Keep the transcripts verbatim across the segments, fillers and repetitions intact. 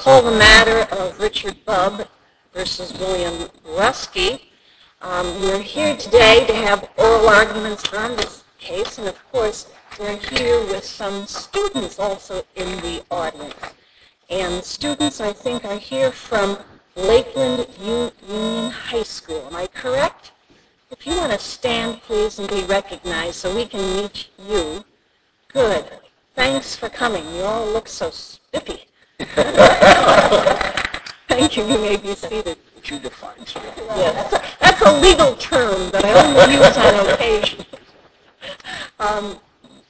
call the matter of Richard Bubb versus William Brusky. Um, we're here today to have oral arguments on this case, and of course, we're here with some students also in the audience. And students, I think, are here from Lakeland Union High School. Am I correct? If you want to stand, please, and be recognized so we can meet you. Good. Thanks for coming. You all look so spiffy. Thank you. You may be seated. You define spiffy. Yes. That's a legal term that I only use on occasion. Um,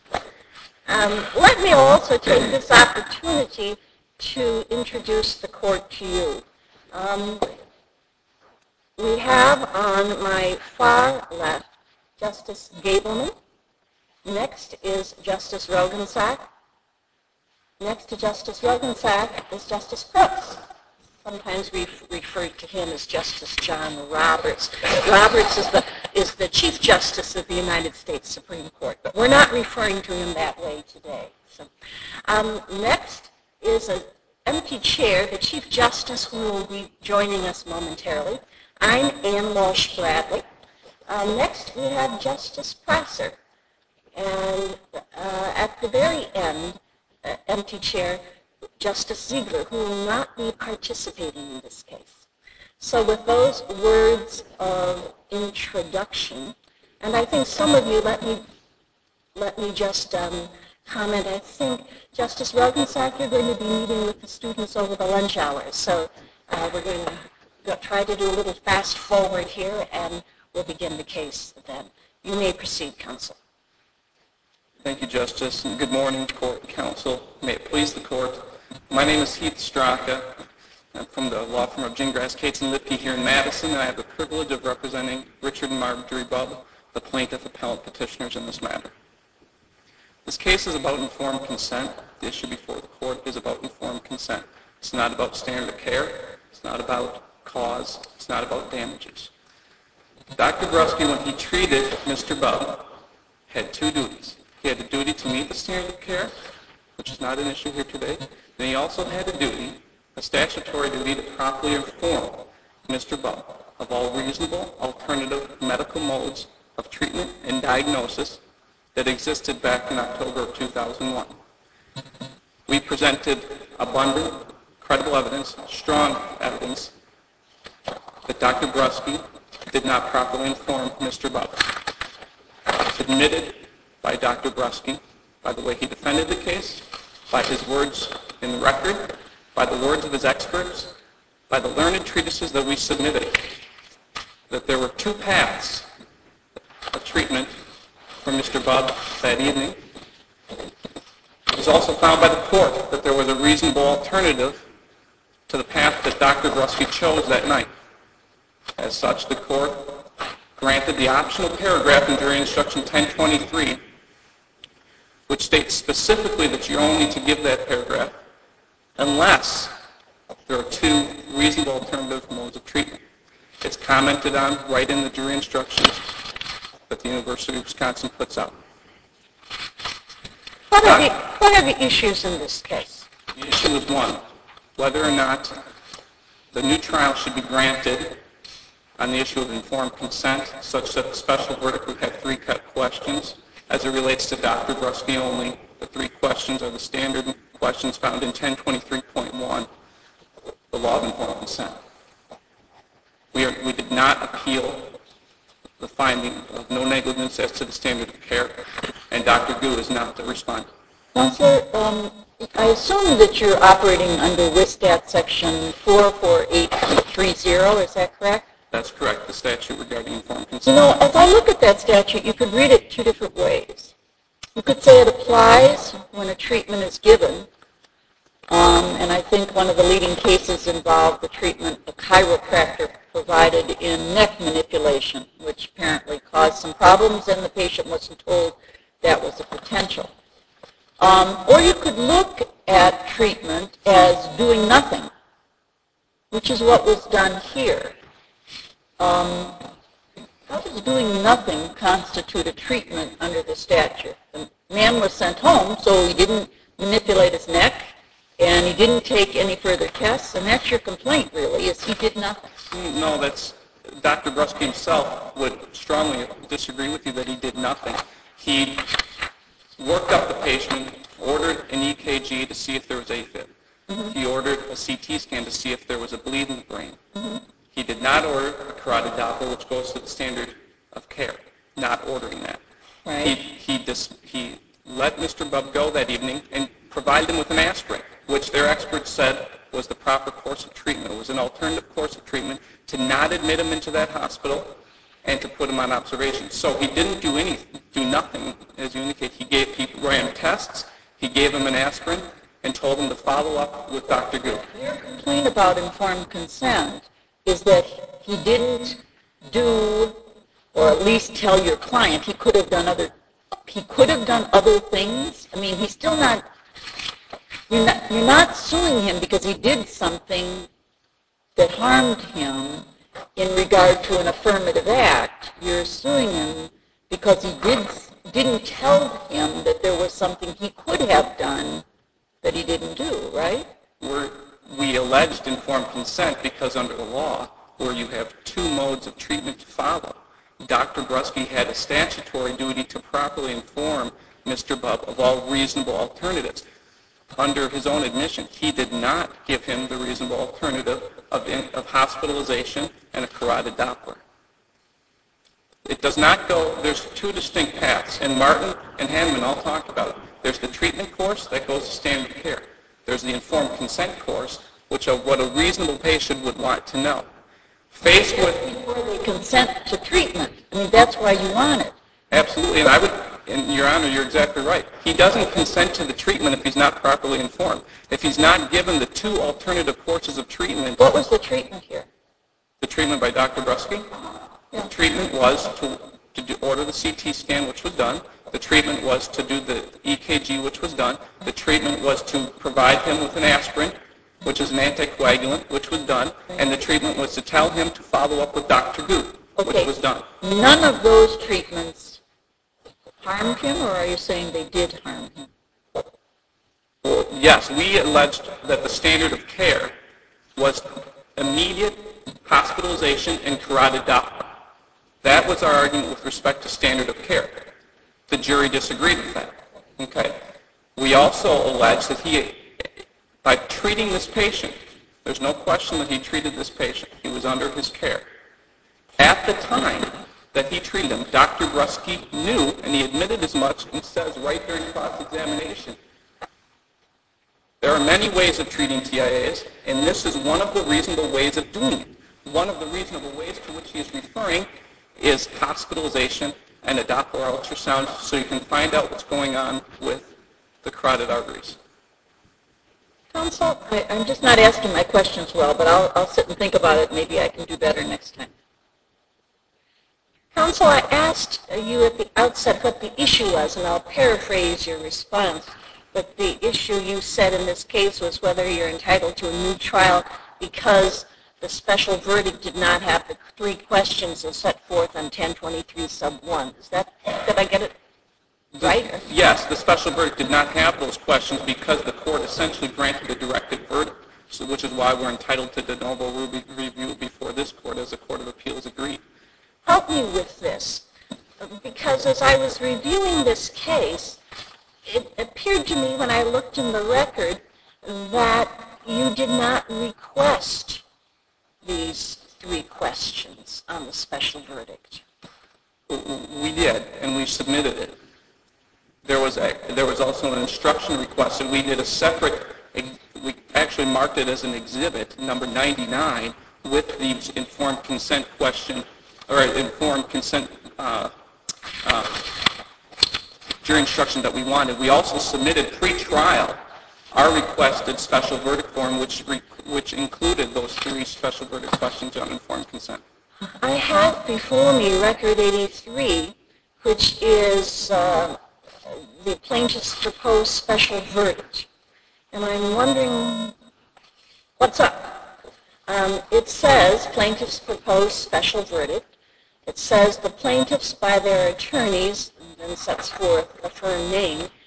um, let me also take this opportunity to introduce the court to you. Um, we have on my far left Justice Gableman. Next is Justice Roggensack. Next to Justice Roggensack is Justice Crooks. Sometimes we refer to him as Justice John Roberts. Roberts is the, is the Chief Justice of the United States Supreme Court, but we're not referring to him that way today. So, um, next is an empty chair, the Chief Justice, who will be joining us momentarily. I'm Ann Walsh Bradley. Uh, next we have Justice Prosser. And uh, at the very end, uh, empty chair, Justice Ziegler, who will not be participating in this case. So with those words of introduction, and I think some of you, let me, let me just um, comment, I think, Justice Roggensack, you're going to be meeting with the students over the lunch hours. So uh, we're going to go, try to do a little fast forward here, and we'll begin the case then. You may proceed, counsel. Thank you, Justice. And good morning, court and counsel. May it please the court. My name is Heath Straka. I'm from the law firm of Gingras, Cates and Lipke here in Madison, and I have the privilege of representing Richard and Marjorie Bubb, the plaintiff appellant petitioners in this matter. This case is about informed consent. The issue before the court is about informed consent. It's not about standard of care. It's not about cause. It's not about damages. Doctor Brusky, when he treated Mister Bubb, had two duties. He had the duty to meet the standard of care, which is not an issue here today. And he also had a duty, a statutory duty, to properly inform Mister Bubb of all reasonable alternative medical modes of treatment and diagnosis that existed back in October of two thousand one. We presented abundant, credible evidence, strong evidence, that Doctor Brusky did not properly inform Mister Bubb. It's admitted by Doctor Brusky, by the way he defended the case, by his words in the record, by the words of his experts, by the learned treatises that we submitted, that there were two paths of treatment for Mister Bubb that evening. It was also found by the court that there was a reasonable alternative to the path that Doctor Brusky chose that night. As such, the court granted the optional paragraph in jury instruction ten twenty-three, which states specifically that you only need to give that paragraph unless there are two reasonable alternative modes of treatment. It's commented on right in the jury instructions that the University of Wisconsin puts out. What are the, what are the issues in this case? The issue is one, whether or not the new trial should be granted on the issue of informed consent, such that the special verdict would have three cut questions. As it relates to Doctor Brusky only, the three questions are the standard questions found in ten twenty-three point one, the law of informed consent. We, are, we did not appeal the finding of no negligence as to the standard of care, and Doctor Gu is not the respondent. Counselor, um, I assume that you're operating under WISDAT section four four eight three zero, is that correct? That's correct, the statute regarding informed consent. You know, as I look at that statute, you could read it two different ways. You could say it applies when a treatment is given, um, and I think one of the leading cases involved the treatment a chiropractor provided in neck manipulation, which apparently caused some problems, and the patient wasn't told that was a potential. Um, or you could look at treatment as doing nothing, which is what was done here. Um, how does doing nothing constitute a treatment under the statute? The man was sent home, so he didn't manipulate his neck, and he didn't take any further tests, and that's your complaint, really, is he did nothing. No, that's, Doctor Brusky himself would strongly disagree with you that he did nothing. He worked up the patient, ordered an E K G to see if there was AFib. Mm-hmm. He ordered a C T scan to see if there was a bleed in the brain. Mm-hmm. He did not order a carotid Doppler, which goes to the standard of care, not ordering that. Right. He, he, dis, he let Mister Bubb go that evening and provided him with an aspirin, which their experts said was the proper course of treatment. It was an alternative course of treatment to not admit him into that hospital and to put him on observation. So he didn't do anything, do nothing, as you indicate. He gave, he ran tests, he gave him an aspirin, and told him to follow up with Doctor Goop. Your complaint about informed consent is that he didn't do, or at least tell your client, he could have done other, he could have done other things. I mean, he's still not, you're not, you're not suing him because he did something that harmed him in regard to an affirmative act. You're suing him because he did, didn't tell him that there was something he could have done that he didn't do, right? We're, we alleged informed consent because under the law, where you have two modes of treatment to follow, Doctor Brusky had a statutory duty to properly inform Mister Bubb of all reasonable alternatives. Under his own admission, he did not give him the reasonable alternative of, in, of hospitalization and a carotid Doppler. It does not go, there's two distinct paths, and Martin and Hanneman all talked about it. There's the treatment course that goes to standard care. There's the informed consent course, which is what a reasonable patient would want to know. Faced with... Before they consent to treatment. I mean, that's why you want it. Absolutely, and I would, and Your Honor, you're exactly right. He doesn't consent to the treatment if he's not properly informed. If he's not given the two alternative courses of treatment... What was the treatment here? The treatment by Doctor Brusky? Yeah. The treatment was to, to do, order the C T scan, which was done. The treatment was to do the E K G, which was done. The treatment was to provide him with an aspirin, which is an anticoagulant, which was done. And the treatment was to tell him to follow up with Doctor Goop, okay. which was done. None of those treatments harmed him, or are you saying they did harm him? Well, yes, we alleged that the standard of care was immediate hospitalization and carotid Doppler. That was our argument with respect to standard of care. The jury disagreed with that. Okay. We also alleged that he, by treating this patient, there's no question that he treated this patient. He was under his care. At the time that he treated him, Doctor Brusky knew, and he admitted as much, and says right during cross-examination, there are many ways of treating T I As, and this is one of the reasonable ways of doing it. One of the reasonable ways to which he is referring is hospitalization and a Doppler ultrasound so you can find out what's going on with the carotid arteries. Counsel, I, I'm just not asking my questions well, but I'll, I'll sit and think about it. Maybe I can do better next time. Counsel, I asked you at the outset what the issue was, and I'll paraphrase your response. But the issue you said in this case was whether you're entitled to a new trial because the special verdict did not have the three questions as set forth on ten twenty-three sub one. Is that, did I get it right? The, yes, the special verdict did not have those questions because the court essentially granted a directed verdict, so, which is why we're entitled to de novo review before this court as the Court of Appeals agreed. Help me with this, because as I was reviewing this case, it appeared to me when I looked in the record that you did not request these three questions on the special verdict. We did, and we submitted it. There was a, there was also an instruction request, and we did a separate, we actually marked it as an exhibit, number ninety-nine, with the informed consent question, or informed consent uh, uh, jury instruction that we wanted. We also submitted pre-trial our requested special verdict form, which re- which included those three special verdict questions on informed consent. I have before me Record eighty-three, which is uh, the plaintiff's proposed special verdict. And I'm wondering what's up. Um, it says plaintiff's proposed special verdict. It says the plaintiffs by their attorneys, and sets forth a firm name,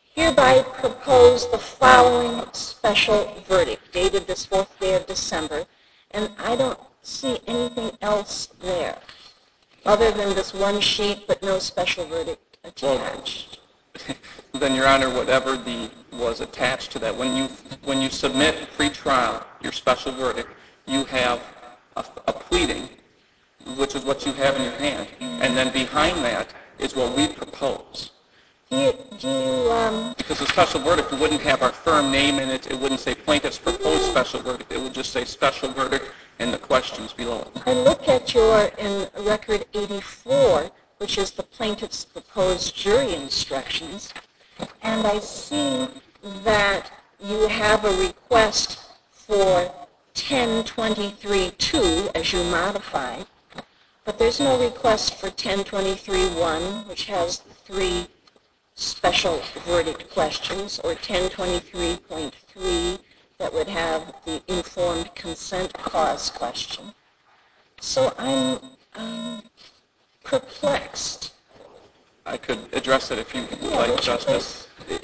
hereby propose the following special verdict, dated this fourth day of December, and I don't see anything else there, other than this one sheet, but no special verdict attached. Then, Your Honor, whatever the was attached to that, when you when you submit pre-trial your special verdict, you have a, a pleading, which is what you have in your hand, and then behind that is what we propose. Do you, do you um, Because the special verdict wouldn't have our firm name in it. It wouldn't say plaintiff's proposed special verdict. It would just say special verdict and the questions below it. I look at your, in Record eighty-four, which is the plaintiff's proposed jury instructions, and I see that you have a request for ten twenty-three two as you modified, but there's no request for ten twenty-three one, which has the three special verdict questions, or ten twenty-three point three that would have the informed consent clause question. So I'm, I'm perplexed. I could address it if you would Yeah, like, would you Justice.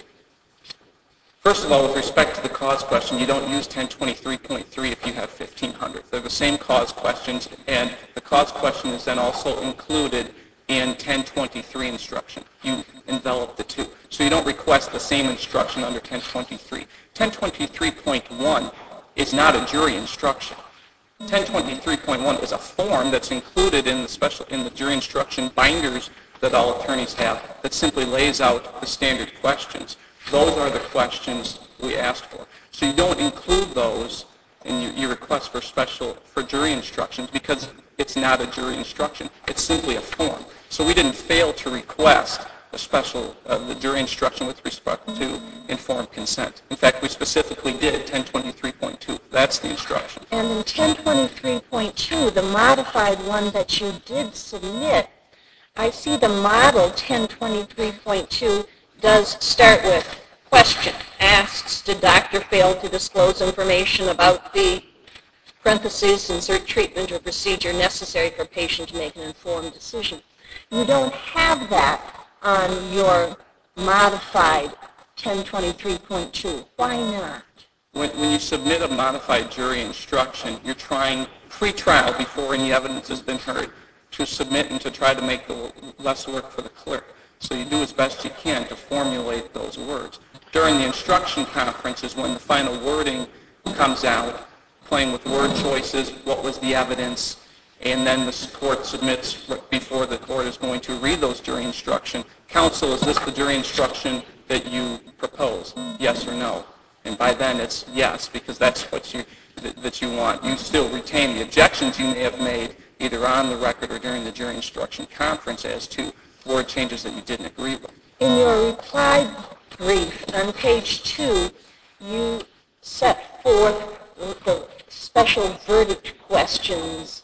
First of all, with respect to the cause question, you don't use ten twenty-three point three if you have fifteen hundred. They're the same cause questions, and the cause question is then also included in ten twenty-three instruction. You envelop the two. So you don't request the same instruction under ten twenty-three. ten twenty-three point one is not a jury instruction. ten twenty-three point one is a form that's included in the special in the jury instruction binders that all attorneys have that simply lays out the standard questions. Those are the questions we asked for. So you don't include those in your, your request for special for jury instructions because it's not a jury instruction. It's simply a form. So we didn't fail to request a special uh, the jury instruction with respect to informed consent. In fact, we specifically did ten twenty-three point two. That's the instruction. And in ten twenty-three point two, the modified one that you did submit, I see the model ten twenty-three point two does start with question. Asks, did doctor fail to disclose information about the parentheses, insert treatment or procedure necessary for patient to make an informed decision? You don't have that on your modified ten twenty-three point two. Why not? When, when you submit a modified jury instruction, you're trying pre-trial before any evidence has been heard to submit and to try to make the less work for the clerk. So you do as best you can to formulate those words. During the instruction conference is when the final wording comes out, playing with word choices, what was the evidence, and then the court submits before the court is going to read those jury instruction. Counsel, is this the jury instruction that you propose? Yes or no? And by then it's yes, because that's what you that you want. You still retain the objections you may have made either on the record or during the jury instruction conference as to word changes that you didn't agree with. In your reply brief on page two, you set forth the special verdict questions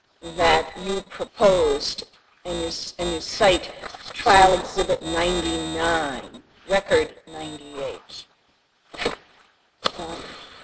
that you proposed, and you, and you cite Trial Exhibit ninety-nine, Record ninety-eight. Um,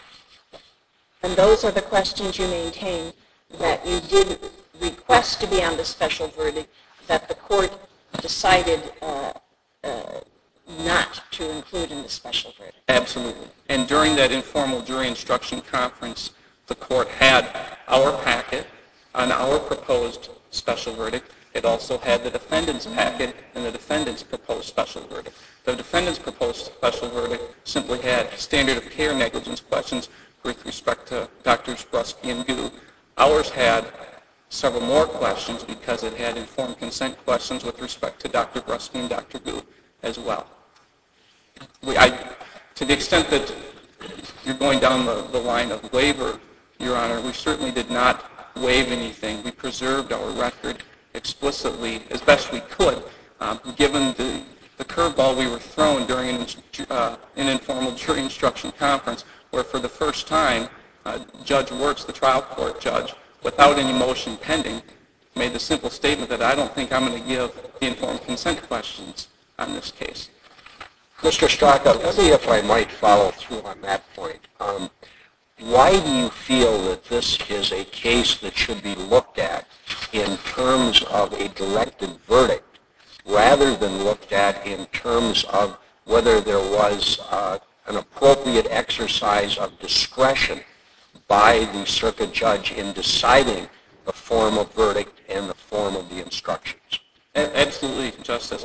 and those are the questions you maintain that you did request to be on the special verdict that the court decided uh, uh, not to include in the special verdict. Absolutely. And during that informal jury instruction conference, the court had our packet on our proposed special verdict. It also had the defendant's packet and the defendant's proposed special verdict. The defendant's proposed special verdict simply had standard of care negligence questions with respect to Doctors Brusky and Gu. Ours had several more questions because it had informed consent questions with respect to Doctor Brusky and Doctor Gu as well. We, I, to the extent that you're going down the, the line of waiver, Your Honor, we certainly did not waive anything. We preserved our record explicitly as best we could, um, given the, the curveball we were thrown during an, uh, an informal jury instruction conference where for the first time, uh, Judge Wirtz, the trial court judge, without any motion pending, made the simple statement that I don't think I'm going to give the informed consent questions on this case. Mister Straka, let me, if I might, follow through on that point. Um, why do you feel that this is a case that should be looked at in terms of a directed verdict rather than looked at in terms of whether there was uh, an appropriate exercise of discretion by the circuit judge in deciding the form of verdict and the form of the instructions. Absolutely, Justice.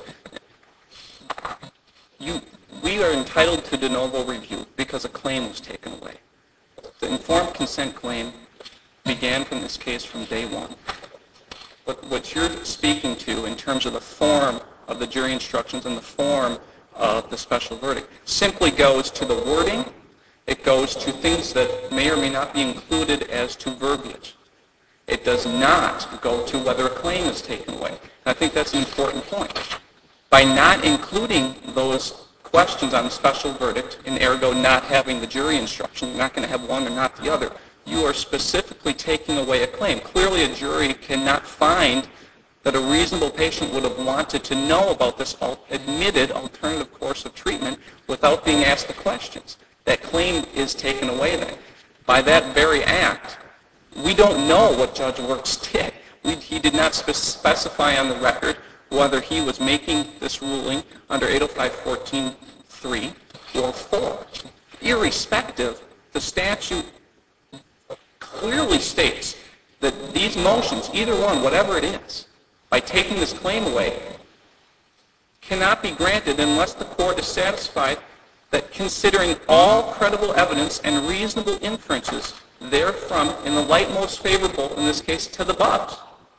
You, we are entitled to de novo review because a claim was taken away. The informed consent claim began from this case from day one. But what you're speaking to in terms of the form of the jury instructions and the form of the special verdict simply goes to the wording. It goes to things that may or may not be included as to verbiage. It does not go to whether a claim is taken away. And I think that's an important point. By not including those questions on the special verdict, and ergo not having the jury instruction, you're not going to have one or not the other, you are specifically taking away a claim. Clearly a jury cannot find that a reasonable patient would have wanted to know about this admitted alternative course of treatment without being asked the questions. That claim is taken away then. By that very act, we don't know what Judge Works did. We, he did not spe- specify on the record whether he was making this ruling under eight oh five fourteen three or four. Irrespective, the statute clearly states that these motions, either one, whatever it is, by taking this claim away, cannot be granted unless the court is satisfied that considering all credible evidence and reasonable inferences therefrom in the light most favorable, in this case, to the Bubbs,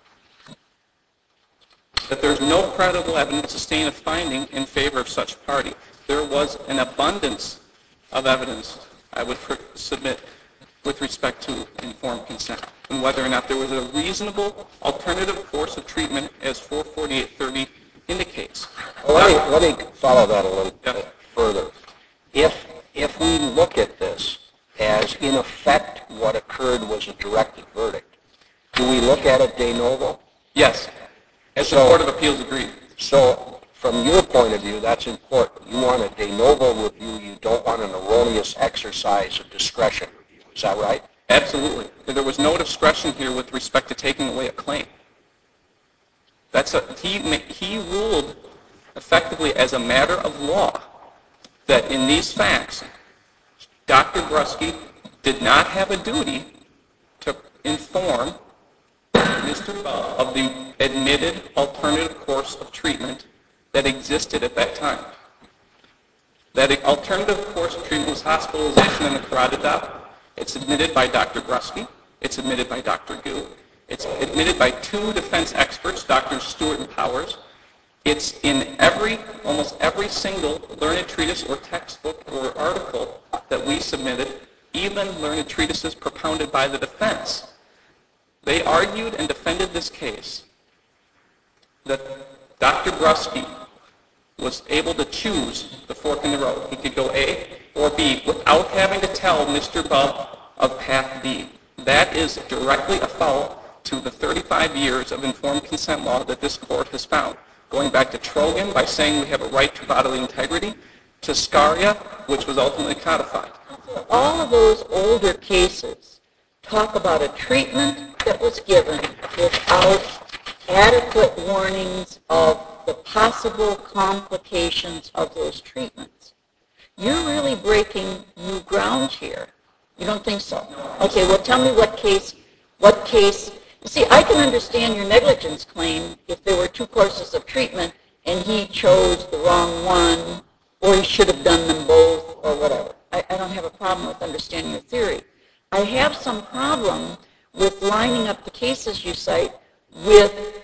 that there's no credible evidence to sustain a finding in favor of such party. There was an abundance of evidence, I would submit, with respect to informed consent, and whether or not there was a reasonable alternative course of treatment as four forty-eight thirty indicates. Well, let, me, let me follow that a little Yeah. bit further. If, if we look at this as, in effect, what occurred was a directed verdict, do we look at it de novo? Yes. As the So- Court of Appeals agreed. So, from your point of view, that's important. You want a de novo review. You don't want an erroneous exercise of discretion review. Is that right? Absolutely. There was no discretion here with respect to taking away a claim. That's a, he, he ruled effectively as a matter of law that in these facts, Doctor Brusky did not have a duty to inform Mister Bubb of the admitted alternative course of treatment that existed at that time. That alternative course of treatment was hospitalization in the carotid valve. It's admitted by Doctor Brusky. It's admitted by Doctor Gu. It's admitted by two defense experts, Doctors Stewart and Powers. It's in every, almost every single learned treatise or textbook or article that we submitted, even learned treatises propounded by the defense. They argued and defended this case that Doctor Brusky was able to choose the fork in the road. He could go A or B without having to tell Mister Bubb of path B. That is directly a foul to the thirty-five years of informed consent law that this court has found. Going back to Trogan by saying we have a right to bodily integrity, to Scaria, which was ultimately codified. All of those older cases talk about a treatment that was given without adequate warnings of the possible complications of those treatments. You're really breaking new ground here. You don't think so? Okay, well tell me what case, what case, you see, I can understand your negligence claim if there were two courses of treatment and he chose the wrong one, or he should have done them both, or whatever. I, I don't have a problem with understanding your theory. I have some problem with lining up the cases you cite with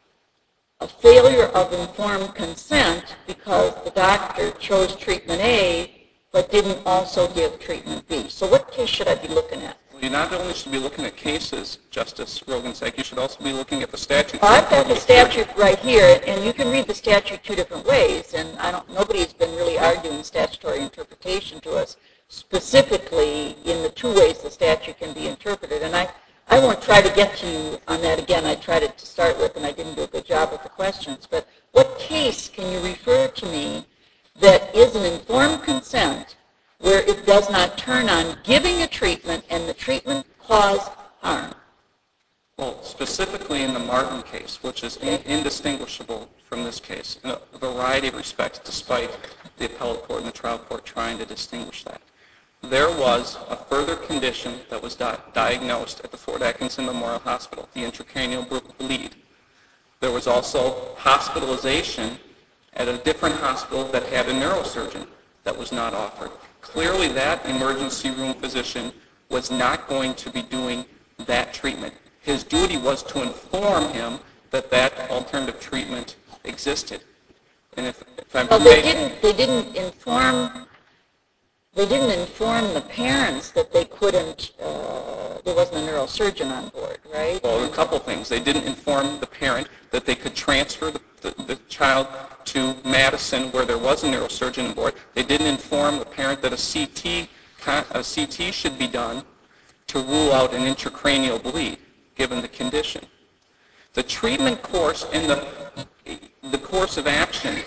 a failure of informed consent because the doctor chose treatment A but didn't also give treatment B. So what case should I be looking at? Well, you not only should be looking at cases, Justice Rogensek, you should also be looking at the statute. Well, I've got the statute right here, and you can read the statute two different ways, and I don't, nobody's been really arguing statutory interpretation to us specifically in the two ways the statute can be interpreted. And I, I won't try to get to you on that again. I tried it to start with, and I didn't do a good job with the questions. But what case can you refer to me that is an informed consent where it does not turn on giving a treatment and the treatment caused harm? Well, specifically in the Martin case, which is in- indistinguishable from this case in a variety of respects, despite the appellate court and the trial court trying to distinguish that. There was a further condition that was di- diagnosed at the Fort Atkinson Memorial Hospital, the intracranial bleed. There was also hospitalization at a different hospital that had a neurosurgeon that was not offered. Clearly that emergency room physician was not going to be doing that treatment. His duty was to inform him that that alternative treatment existed. And if, if I'm Well, they permitted- didn't, they didn't inform, they didn't inform the parents that they couldn't, uh, there wasn't a neurosurgeon on board, right? Well, a couple things. They didn't inform the parent that they could transfer the, the, the child to Madison where there was a neurosurgeon on board. They didn't inform the parent that a C T, a C T should be done to rule out an intracranial bleed, given the condition. The treatment course and the, the course of action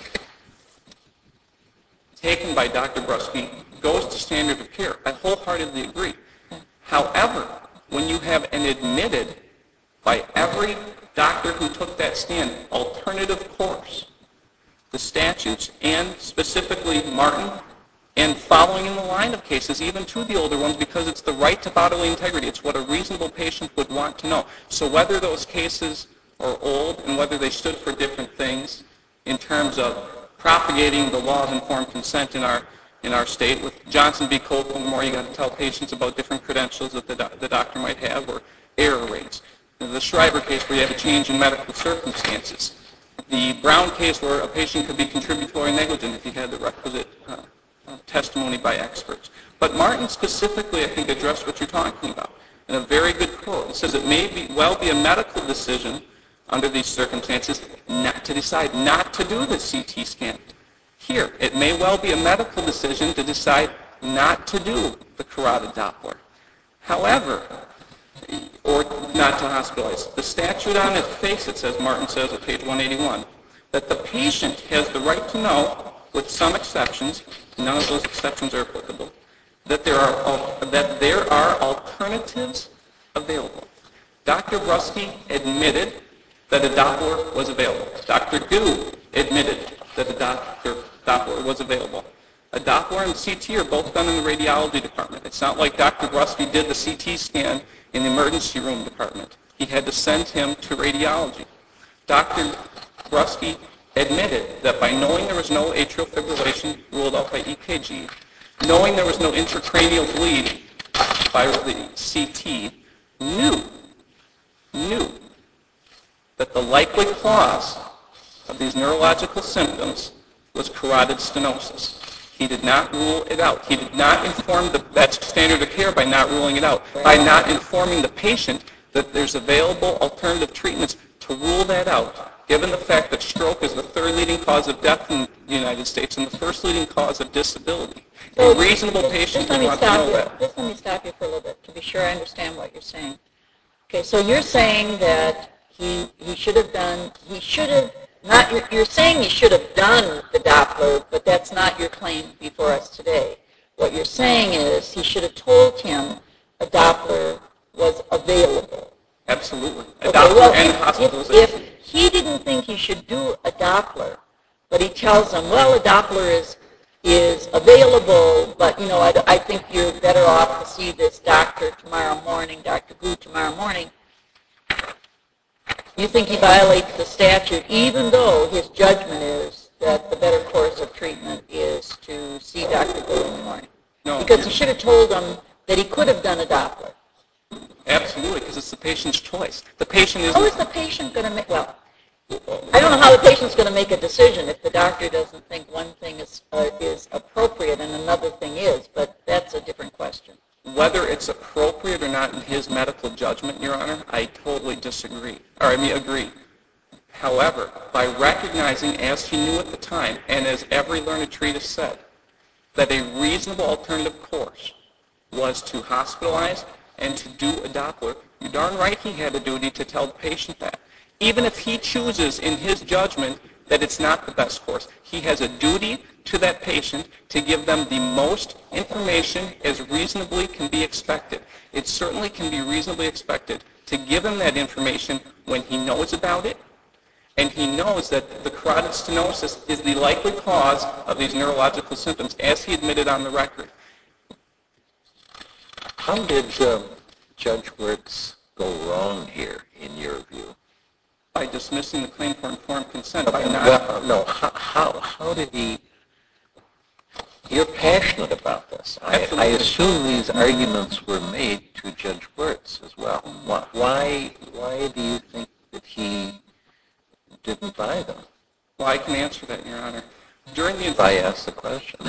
taken by Doctor Brusky goes to standard of care. I wholeheartedly agree. However, when you have an admitted by every doctor who took that stand alternative course, the statutes and specifically Martin and following in the line of cases, even to the older ones, because it's the right to bodily integrity. It's what a reasonable patient would want to know. So whether those cases are old and whether they stood for different things in terms of propagating the law of informed consent in our in our state, with Johnson v. Copeland, the more you got to tell patients about different credentials that the, do- the doctor might have or error rates. The Shriver case where you have a change in medical circumstances. The Brown case where a patient could be contributory negligent if he had the requisite uh, uh, testimony by experts. But Martin specifically, I think, addressed what you're talking about in a very good quote. It says it may be, well be a medical decision under these circumstances not to decide not to do the C T scan. Here, it may well be a medical decision to decide not to do the carotid Doppler. However, or not to hospitalize. The statute on its face, it says, Martin says at page one eighty-one, that the patient has the right to know, with some exceptions, none of those exceptions are applicable, that there are, that there are alternatives available. Doctor Brusky admitted that a Doppler was available. Doctor Gu admitted that a Doctor Doppler was available. A Doppler and C T are both done in the radiology department. It's not like Doctor Brusky did the C T scan in the emergency room department. He had to send him to radiology. Doctor Brusky admitted that by knowing there was no atrial fibrillation ruled out by E K G, knowing there was no intracranial bleed by the C T, knew, knew that the likely cause of these neurological symptoms was carotid stenosis. He did not rule it out. He did not inform the, that's standard of care by not ruling it out, by not informing the patient that there's available alternative treatments to rule that out, given the fact that stroke is the third leading cause of death in the United States and the first leading cause of disability. So A reasonable just, patient just let would me want to stop know you. that. Just let me stop you for a little bit to be sure I understand what you're saying. Okay, so you're saying that he he should have done, he should have, not, you're, you're saying he should have done the Doppler, but that's not your claim before us today. What you're saying is he should have told him a Doppler was available. Absolutely. A Okay, Doppler well, and if, if, hospitalization. if he didn't think he should do a Doppler, but he tells them, well, a Doppler is is available, but, you know, I, I think you're better off to see this doctor tomorrow morning, Doctor Gu tomorrow morning. You think he violates the statute, even though his judgment is that the better course of treatment is to see Doctor Gu in the morning. No. Because he should have told them that he could have done a Doppler. Absolutely, because it's the patient's choice. The patient is How is the patient going to make, well, I don't know how the patient's going to make a decision if the doctor doesn't think one thing is uh, is appropriate and another thing is, but that's a different question. Whether it's appropriate or not in his medical judgment, Your Honor, I totally disagree, or I mean agree. However, by recognizing, as he knew at the time, and as every learned treatise said, that a reasonable alternative course was to hospitalize and to do a Doppler, you're darn right he had a duty to tell the patient that. Even if he chooses in his judgment that it's not the best course, he has a duty to that patient to give them the most information as reasonably can be expected. It certainly can be reasonably expected to give him that information when he knows about it, and he knows that the carotid stenosis is the likely cause of these neurological symptoms, as he admitted on the record. How did uh, Judge Wirtz go wrong here, in your view? By dismissing the claim for informed consent. By Okay, not, well, no, how, how, how did he... You're passionate about this. I, I assume these arguments were made to Judge Wirtz as well. Why, why do you think that he didn't buy them? well, I can answer that, Your Honor. During the, If I ask the question.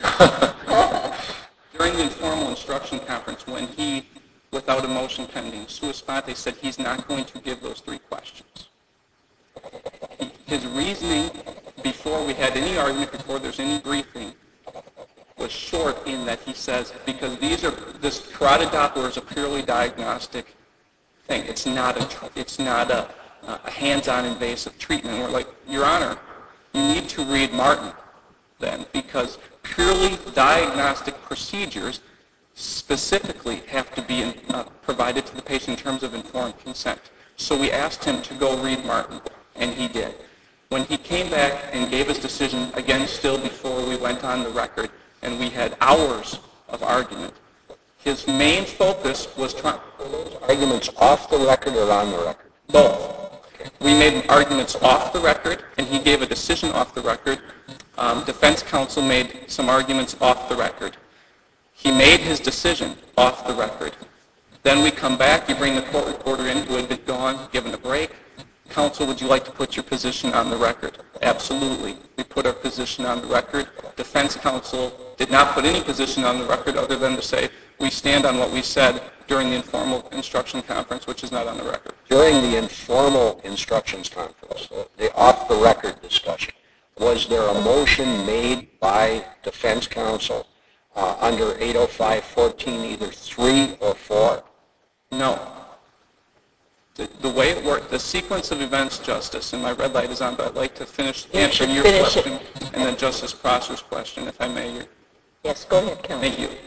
during the informal instruction conference, when he, without a motion pending, sua sponte, said he's not going to give those three questions. He, his reasoning before we had any argument, before there's any briefing, was short in that he says, because these are, this carotid Doppler is a purely diagnostic thing. It's not a, it's not a, a hands-on invasive treatment. We're like, Your Honor, you need to read Martin then, because purely diagnostic procedures specifically have to be in, uh, provided to the patient in terms of informed consent. So we asked him to go read Martin, and he did. When he came back and gave his decision, again still before we went on the record, and we had hours of argument, his main focus was trying... Arguments off the record or on the record? Both. We made arguments off the record, and he gave a decision off the record. Um, defense counsel made some arguments off the record. He made his decision off the record. Then we come back, you bring the court reporter in who had been gone, given a break. Counsel, would you like to put your position on the record? Absolutely. We put our position on the record. Defense counsel did not put any position on the record other than to say, we stand on what we said during the informal instruction conference, which is not on the record. During the informal instructions conference, the off-the-record discussion, was there a motion made by defense counsel uh, under eight oh five fourteen, either three or four? No. The, the way it worked, the sequence of events, Justice, and my red light is on, but I'd like to finish You answering should your finish it. question and then Justice Prosser's question, if I may. Yes, go ahead, Counsel. Thank you.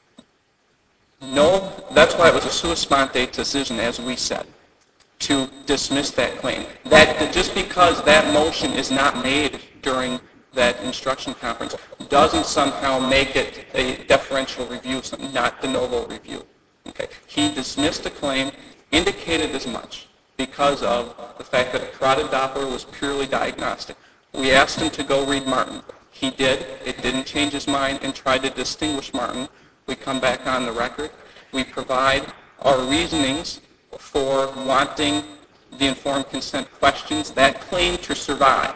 No, that's why it was a sua sponte decision, as we said, to dismiss that claim. That just because that motion is not made during that instruction conference doesn't somehow make it a deferential review, not de novo review. Okay. He dismissed the claim, indicated as much, because of the fact that a carotid Doppler was purely diagnostic. We asked him to go read Martin. He did. It didn't change his mind and tried to distinguish Martin. We come back on the record. We provide our reasonings for wanting the informed consent questions, that claim to survive.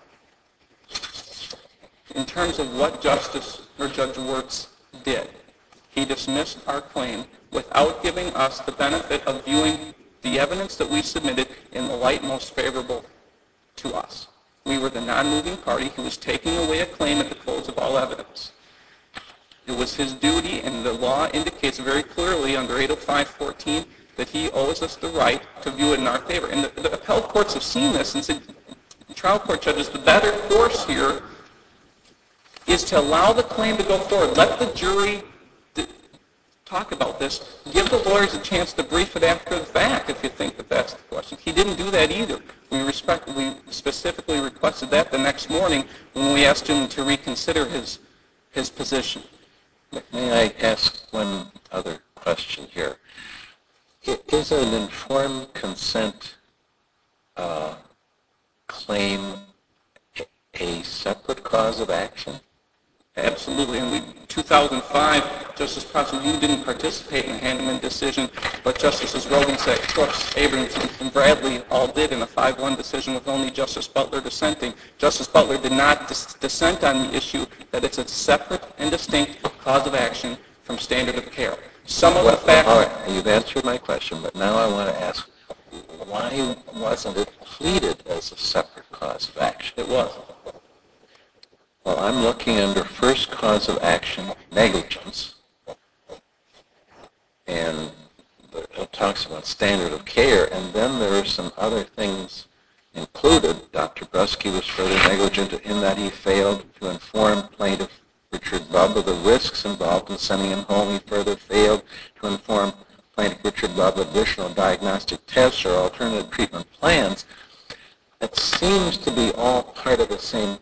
In terms of what Justice or Judge Wirtz did, he dismissed our claim without giving us the benefit of viewing the evidence that we submitted in the light most favorable to us. We were the non-moving party who was taking away a claim at the close of all evidence. It was his duty, and the law indicates very clearly under eight oh five fourteen that he owes us the right to view it in our favor. And the, the appellate courts have seen this and said, trial court judges, the better course here is to allow the claim to go forward. Let the jury d- talk about this. Give the lawyers a chance to brief it after the fact if you think that that's the question. He didn't do that either. We, respect, we specifically requested that the next morning when we asked him to reconsider his, his position. May I ask one other question here? Is an informed consent uh, claim a separate cause of action? Absolutely. In we, two thousand five, Justice Prosser, you didn't participate in the Hanneman decision, but Justices Rogensack, Crooks, Abramson, and Bradley all did in a five one decision with only Justice Butler dissenting. Justice Butler did not dis- dissent on the issue that it's a separate and distinct cause of action from standard of care. Some of well, the facts... All right, you've answered my question, but now I want to ask, why wasn't it pleaded as a separate cause of action? It was. Well, I'm looking under first cause of action, negligence, and it talks about standard of care, and then there are some other things included. Doctor Brusky was further negligent in that he failed to inform plaintiff Richard Bubb of the risks involved in sending him home. He further failed to inform Plaintiff Richard Love additional diagnostic tests or alternative treatment plans, that seems to be all part of the same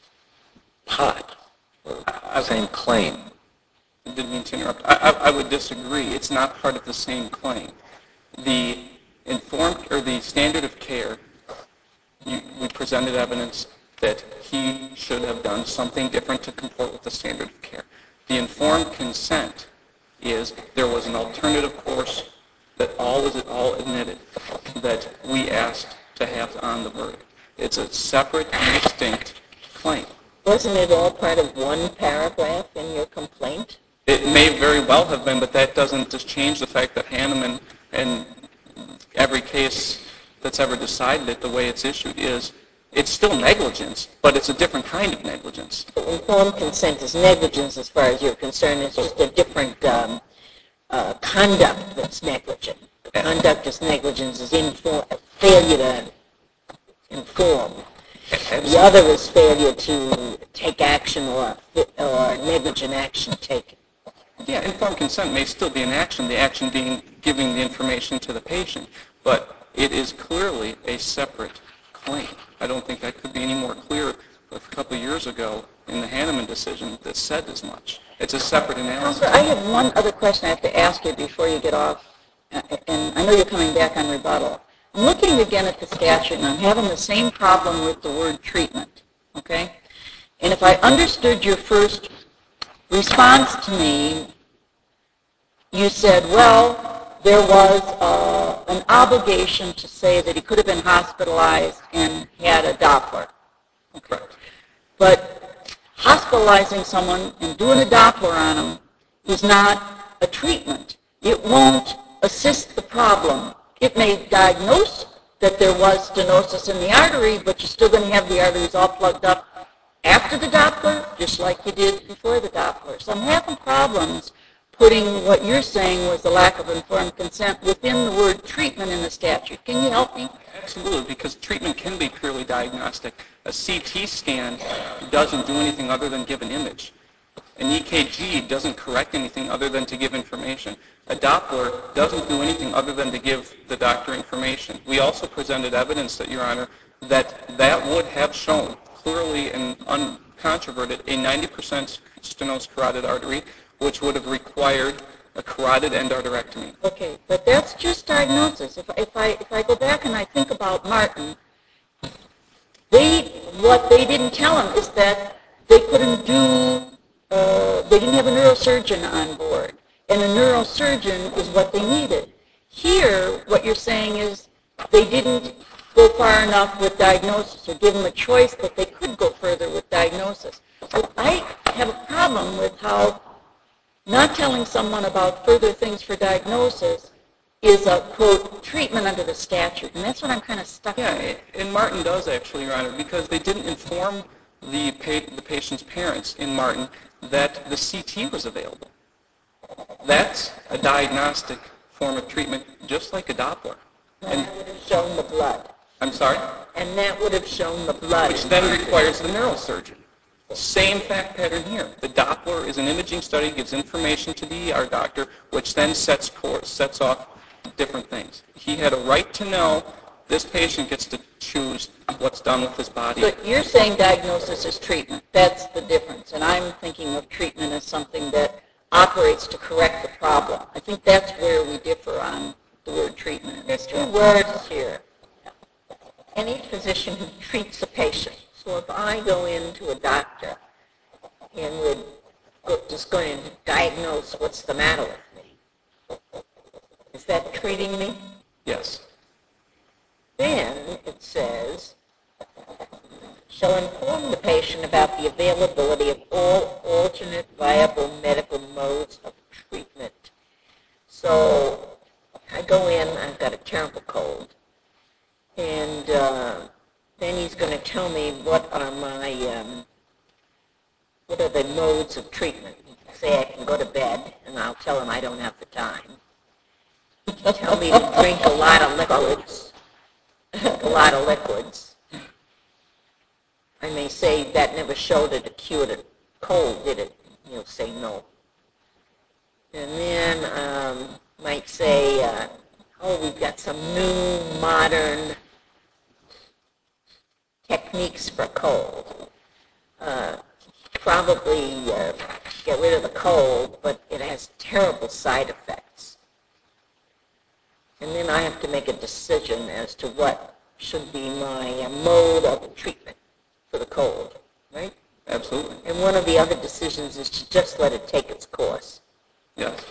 pot, or same claim. I didn't mean to interrupt. I, I, I would disagree. It's not part of the same claim. The informed or the standard of care, you, we presented evidence that he should have done something different to comport with the standard of care. The informed consent is there was an alternative course that all was all admitted that we asked to have on the verdict. It's a separate and distinct claim. Wasn't it all part of one paragraph in your complaint? It may very well have been, but that doesn't just change the fact that Hanneman and every case that's ever decided it the way it's issued is it's still negligence, but it's a different kind of negligence. Informed consent is negligence as far as you're concerned. It's just a different um, uh, conduct that's negligent. The conduct is negligence is inform, failure to inform. The other is failure to take action or, or negligent action taken. Yeah, informed consent may still be an action, the action being giving the information to the patient, but it is clearly a separate claim. I don't think that could be any more clear a couple of years ago in the Hanneman decision that said as much. It's a separate analysis. Counselor, I have one other question I have to ask you before you get off, and I know you're coming back on rebuttal. I'm looking again at the statute, and I'm having the same problem with the word treatment, okay? And if I understood your first response to me, you said, well, there was uh, an obligation to say that he could have been hospitalized and had a Doppler. Okay. But hospitalizing someone and doing a Doppler on them is not a treatment. It won't assist the problem. It may diagnose that there was stenosis in the artery, but you're still going to have the arteries all plugged up after the Doppler, just like you did before the Doppler. So I'm having problems putting what you're saying was the lack of informed consent within the word treatment in the statute. Can you help me? Absolutely, because treatment can be purely diagnostic. A C T scan doesn't do anything other than give an image. An E K G doesn't correct anything other than to give information. A Doppler doesn't do anything other than to give the doctor information. We also presented evidence that, Your Honor, that that would have shown clearly and uncontroverted a ninety percent stenosed carotid artery, which would have required a carotid endarterectomy. Okay, but that's just diagnosis. If, if, I, if I go back and I think about Martin, they, what they didn't tell him is that they couldn't do, uh, they didn't have a neurosurgeon on board. And a neurosurgeon is what they needed. Here, what you're saying is they didn't go far enough with diagnosis or give them a choice that they could go further with diagnosis. So I have a problem with how not telling someone about further things for diagnosis is a, quote, treatment under the statute. And that's what I'm kind of stuck Yeah, on. and Martin does actually, Your Honor, because they didn't inform the, pa- the patient's parents in Martin that the C T was available. That's a diagnostic form of treatment, just like a Doppler. And that would have shown the blood. I'm sorry? And that would have shown the blood. Which then requires the neurosurgeon. Same fact pattern here. The Doppler is an imaging study, gives information to the E R doctor, which then sets course, sets off different things. He had a right to know. This patient gets to choose what's done with his body. But you're saying diagnosis is treatment. That's the difference. And I'm thinking of treatment as something that operates to correct the problem. I think that's where we differ on the word treatment. There's two words here. Any physician who treats a patient. So if I go into a doctor and would go, just going to diagnose what's the matter with me, is that treating me? Yes. Then it says, shall inform the patient about the availability of all alternate viable medical modes of treatment. So I go in, I've got a terrible cold, and uh, then he's going to tell me what are my, um, what are the modes of treatment. Say I can go to bed, and I'll tell him I don't have the time. Tell me to drink a lot of liquids, a lot of liquids. I may say that never showed it cured a cold, did it? He'll say no. And then um, might say, uh, oh, we've got some new modern techniques for cold. Uh, probably uh, get rid of the cold, but it has terrible side effects. And then I have to make a decision as to what should be my uh, mode of treatment for the cold, right? Absolutely. And one of the other decisions is to just let it take its course. Yes.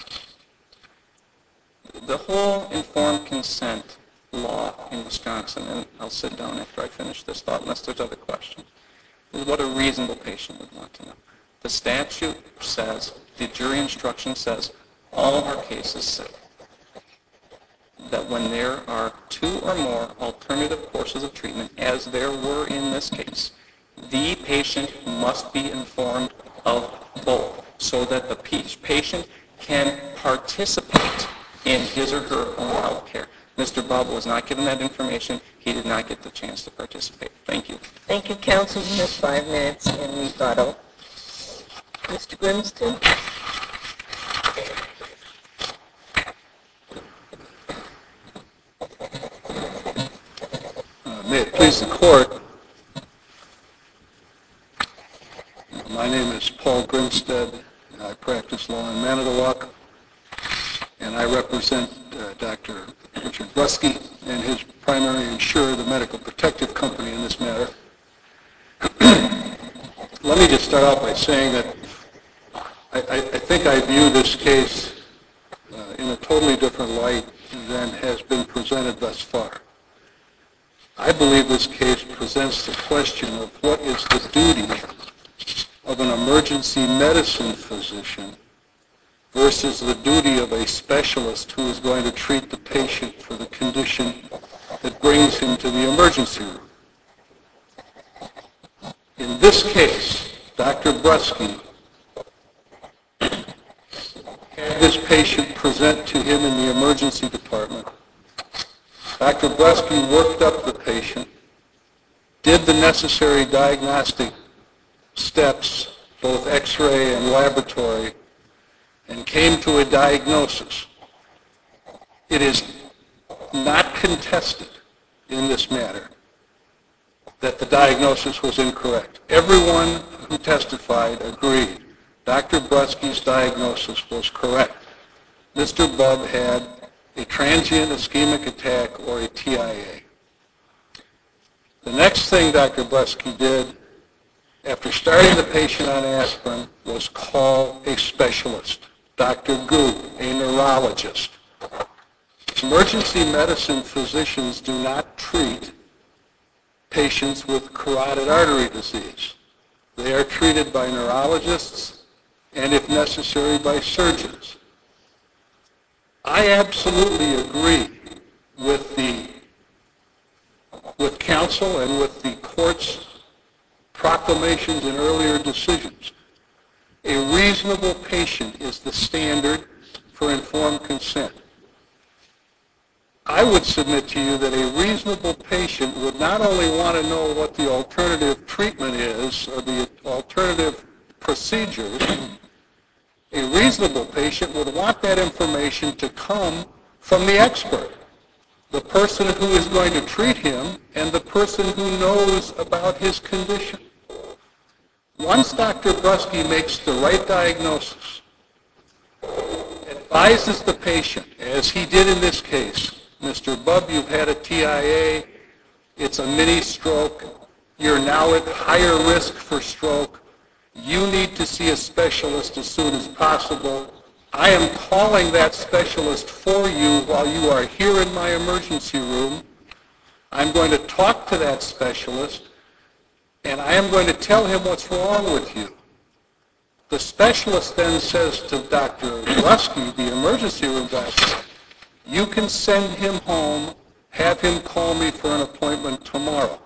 The whole informed consent law in Wisconsin, and I'll sit down after I finish this thought unless there's other questions, is what a reasonable patient would want to know. The statute says, the jury instruction says, all of our cases say that when there are two or more alternative courses of treatment, as there were in this case, the patient must be informed of both so that the patient can participate in his or her own health care. Mister Bubb was not given that information. He did not get the chance to participate. Thank you. Thank you, counsel. You have five minutes in rebuttal. Mister Grimston? Uh, may it please the court, my name is Paul Grimstead, and I practice law in Manitowoc, and I represent uh, Doctor Richard Brusky and his primary insurer, the Medical Protective Company, in this matter. Let me just start out by saying that I, I, I think I view this case uh, in a totally different light than has been presented thus far. I believe this case presents the question of what is the duty of an emergency medicine physician versus the duty of a specialist who is going to treat the patient for the condition that brings him to the emergency room. In this case, Doctor Brusky had this patient present to him in the emergency department. Doctor Brusky worked up the patient, did the necessary diagnostic steps, both x-ray and laboratory, and came to a diagnosis. It is not contested in this matter that the diagnosis was incorrect. Everyone who testified agreed Doctor Brusky's diagnosis was correct. Mister Bubb had a transient ischemic attack or a T I A. The next thing Doctor Brusky did after starting the patient on aspirin was call a specialist, Doctor Goob, a neurologist. Emergency medicine physicians do not treat patients with carotid artery disease. They are treated by neurologists and, if necessary, by surgeons. I absolutely agree with the with counsel and with the court's proclamations and earlier decisions. A reasonable patient is the standard for informed consent. I would submit to you that a reasonable patient would not only want to know what the alternative treatment is or the alternative procedures, a reasonable patient would want that information to come from the expert, the person who is going to treat him and the person who knows about his condition. Once Doctor Brusky makes the right diagnosis, advises the patient, as he did in this case, Mister Bubb, you've had a T I A, it's a mini stroke, you're now at higher risk for stroke, you need to see a specialist as soon as possible. I am calling that specialist for you while you are here in my emergency room. I'm going to talk to that specialist, and I am going to tell him what's wrong with you. The specialist then says to Doctor Brusky, the emergency room doctor, you can send him home, have him call me for an appointment tomorrow.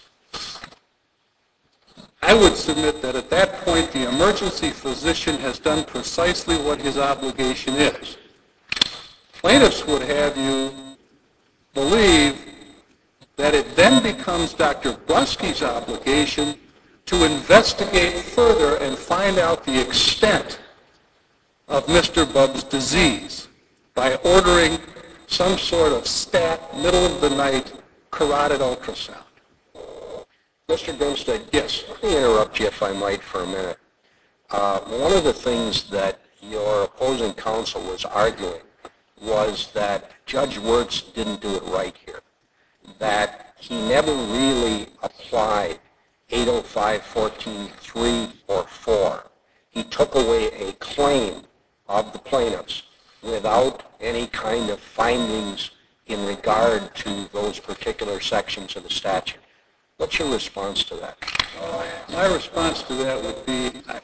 I would submit that at that point the emergency physician has done precisely what his obligation is. Plaintiffs would have you believe that it then becomes Doctor Brusky's obligation to investigate further and find out the extent of Mister Bubb's disease. by ordering some sort of stat, middle-of-the-night carotid ultrasound. Mister Grinstead, Yes. let me interrupt you if I might for a minute. Uh, one of the things that your opposing counsel was arguing was that Judge Wirtz didn't do it right here, that he never really applied eight oh five fourteen three or four. He took away a claim of the plaintiffs without any kind of findings in regard to those particular sections of the statute. What's your response to that? My response to that would be, I,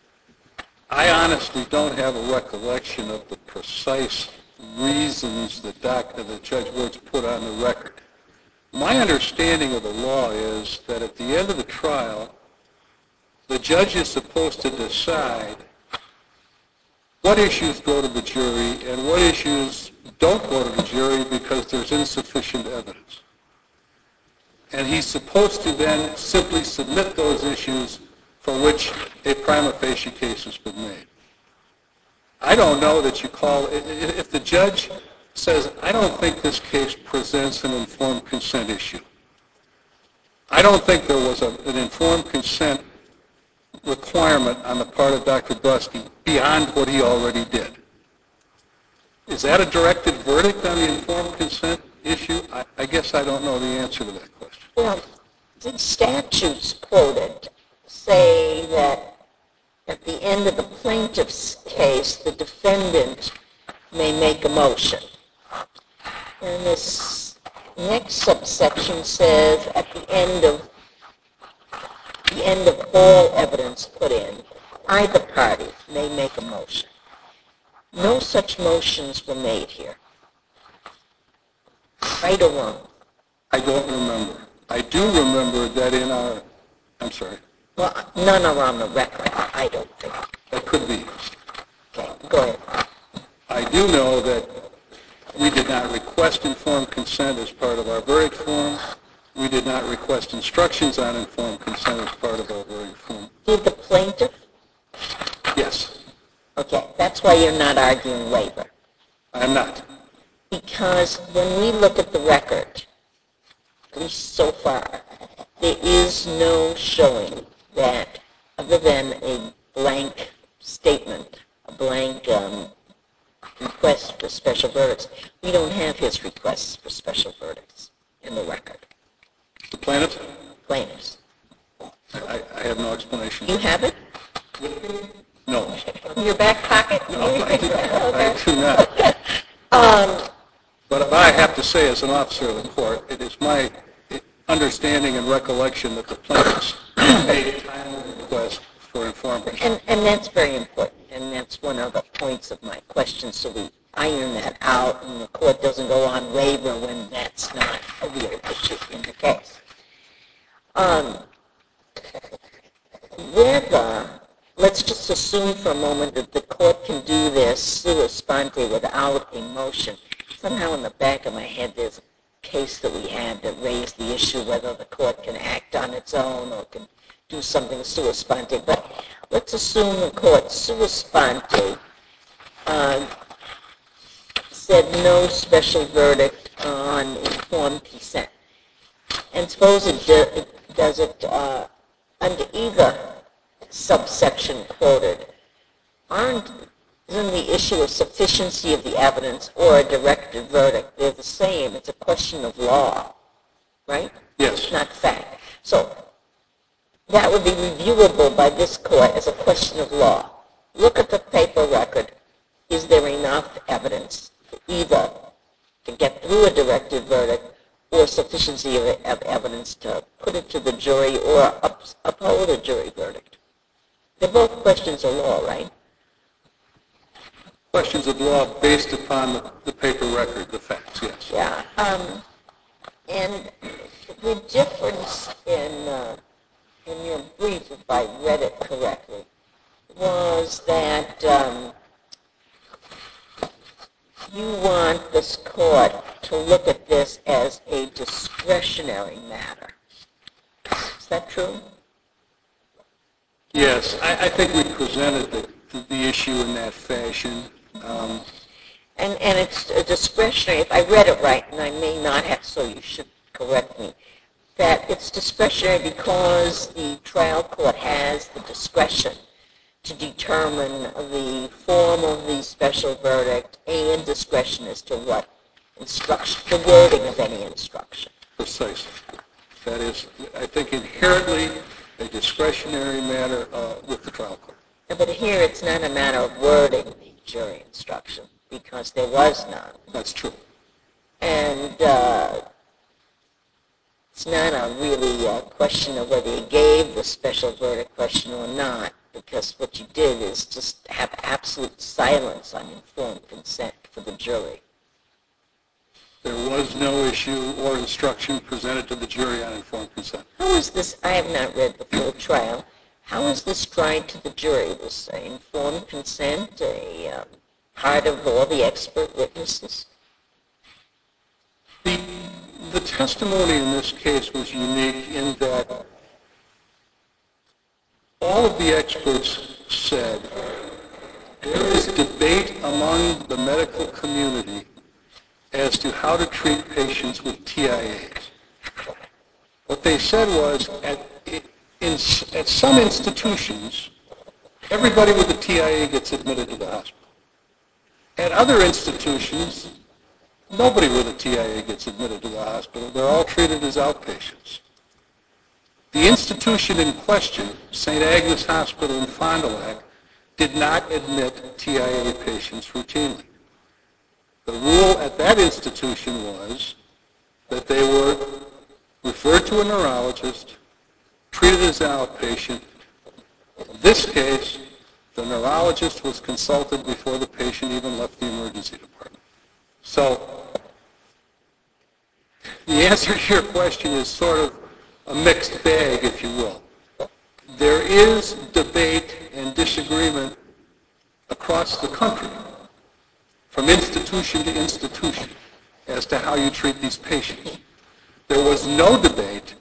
I honestly don't have a recollection of the precise reasons that, doc, that Judge Wirtz put on the record. My understanding of the law is that at the end of the trial, the judge is supposed to decide what issues go to the jury and what issues don't go to the jury because there's insufficient evidence. And he's supposed to then simply submit those issues for which a prima facie case has been made. I don't know that you call, if the judge says, I don't think this case presents an informed consent issue. I don't think there was a, an informed consent requirement on the part of Doctor Brusky beyond what he already did. Is that a directed verdict on the informed consent issue? I, I guess I don't know the answer to that question. Well, the statutes quoted say that at the end of the plaintiff's case, the defendant may make a motion. And this next subsection says at the end of the end of all evidence put in, either party may make a motion. No such motions were made here. Right or wrong? I don't remember. I do remember that in our, I'm sorry. Well, none are on the record, I don't think. That could be. Okay, go ahead. I do know that we did not request informed consent as part of our verdict form. We did not request instructions on informed consent as part of our verdict form. Did the plaintiff? Yes. Okay, that's why you're not arguing waiver. I'm not. Because when we look at the record, at least so far, there is no showing that, other than a blank statement, a blank um, request for special verdicts, we don't have his requests for special verdicts in the record. The plaintiff? Plaintiffs. I, I have no explanation. You have it? No. In your back pocket? No, I do, Okay. I do not. Um, But I have to say, as an officer of the court, it is my understanding and recollection that the plaintiffs made a timely request for informed consent. and, and that's very important, and that's one of the points of my question, so we iron that out, and the court doesn't go on waiver when that's not a real issue in the case. Um, whether, let's just assume for a moment that the court can do this sua sponte without a motion. Somehow in the back of my head there's a case that we had that raised the issue whether the court can act on its own or can do something sua sponte. But let's assume the court sua sponte uh, said no special verdict on informed consent. And suppose it, do, it does it uh, under either subsection quoted. Aren't Isn't the issue of sufficiency of the evidence or a directed verdict, they're the same. It's a question of law, right? Yes. Not fact. So that would be reviewable by this court as a question of law. Look at the paper record. Is there enough evidence either to get through a directed verdict or sufficiency of, of evidence to put it to the jury or up, uphold a jury verdict? They're both questions of law, right? Questions of law based upon the, the paper record, the facts, yes. Yeah. Um, and the difference in, uh, in your brief, if I read it correctly, was that um, you want this court to look at this as a discretionary matter. Is that true? Yes, I, I think we presented the, the issue in that fashion. Um, And, and it's a discretionary, if I read it right, and I may not have, so you should correct me, that it's discretionary because the trial court has the discretion to determine the form of the special verdict and discretion as to what instruction, the wording of any instruction. Precisely. That is, I think, inherently a discretionary matter uh, with the trial court. But here it's not a matter of wording the jury instruction, because there was none. That's true. And uh, it's not a really a question of whether you gave the special verdict question or not, because what you did is just have absolute silence on informed consent for the jury. There was no issue or instruction presented to the jury on informed consent. How is this, I have not read the full trial, how is this tried to the jury? Was uh, informed consent a uh, part of all the expert witnesses? The, the testimony in this case was unique in that all of the experts said there is debate among the medical community as to how to treat patients with T I As. What they said was at, in, at some institutions, everybody with a T I A gets admitted to the hospital. At other institutions, nobody with a T I A gets admitted to the hospital. They're all treated as outpatients. The institution in question, Saint Agnes Hospital in Fond du Lac, did not admit T I A patients routinely. The rule at that institution was that they were referred to a neurologist, treated as an outpatient. In this case, the neurologist was consulted before the patient even left the emergency department. So the answer to your question is sort of a mixed bag, if you will. There is debate and disagreement across the country, from institution to institution, as to how you treat these patients. There was no debate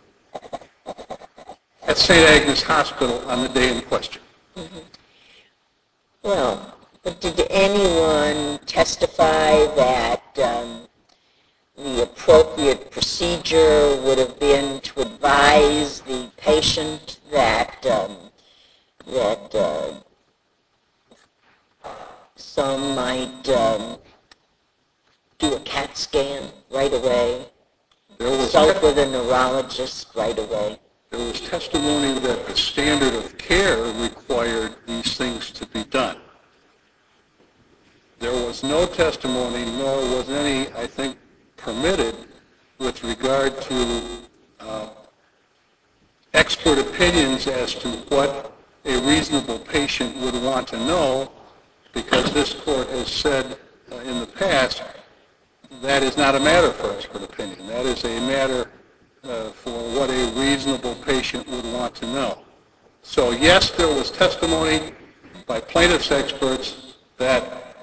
at Saint Agnes Hospital on the day in question. Mm-hmm. Well, but did anyone testify that um, the appropriate procedure would have been to advise the patient that um, that uh, some might um, do a CAT scan right away, consult with a neurologist right away? There was testimony that the standard of care required these things to be done. There was no testimony, nor was any, I think, permitted with regard to uh, expert opinions as to what a reasonable patient would want to know, because this court has said uh, in the past that is not a matter for expert opinion. That is a matter uh, for what a reasonable patient would want to know. So yes, there was testimony by plaintiff's experts that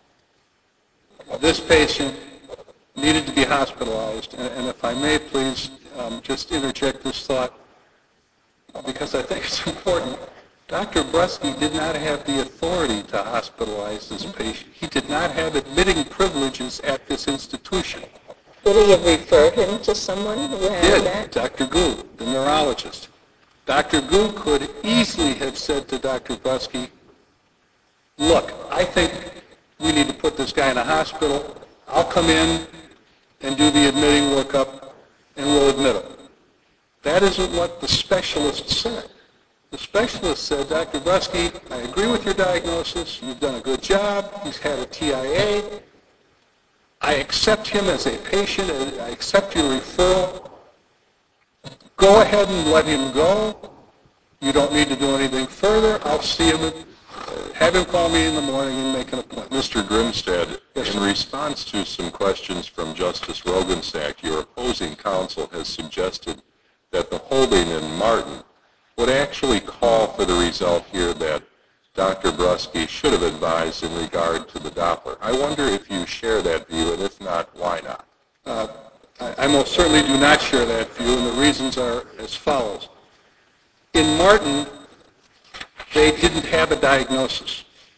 this patient needed to be hospitalized. And, and if I may please um, just interject this thought, because I think it's important. Doctor Brusky did not have the authority to hospitalize this patient. He did not have admitting privileges at this institution. Would he have referred him to someone who had Did, that? Doctor Gould, the neurologist. Doctor Gould could easily have said to Doctor Brusky, look, I think we need to put this guy in a hospital. I'll come in and do the admitting workup, and we'll admit him. That isn't what the specialist said. The specialist said, Doctor Brusky, I agree with your diagnosis. You've done a good job. He's had a T I A. I accept him as a patient. I accept your referral. Go ahead and let him go. You don't need to do anything further. I'll see him. At, have him call me in the morning and make an appointment. Mister Grimstad, Yes, in sir. response to some questions from Justice Rogensack, your opposing counsel has suggested that the holding in Martin would actually call for the result here that Doctor Brusky should have advised in regard to the Doppler. I wonder if you share that view, and if not, why not? Uh, I, I most certainly do not share that view, and the reasons are as follows. In Martin, they didn't have a diagnosis.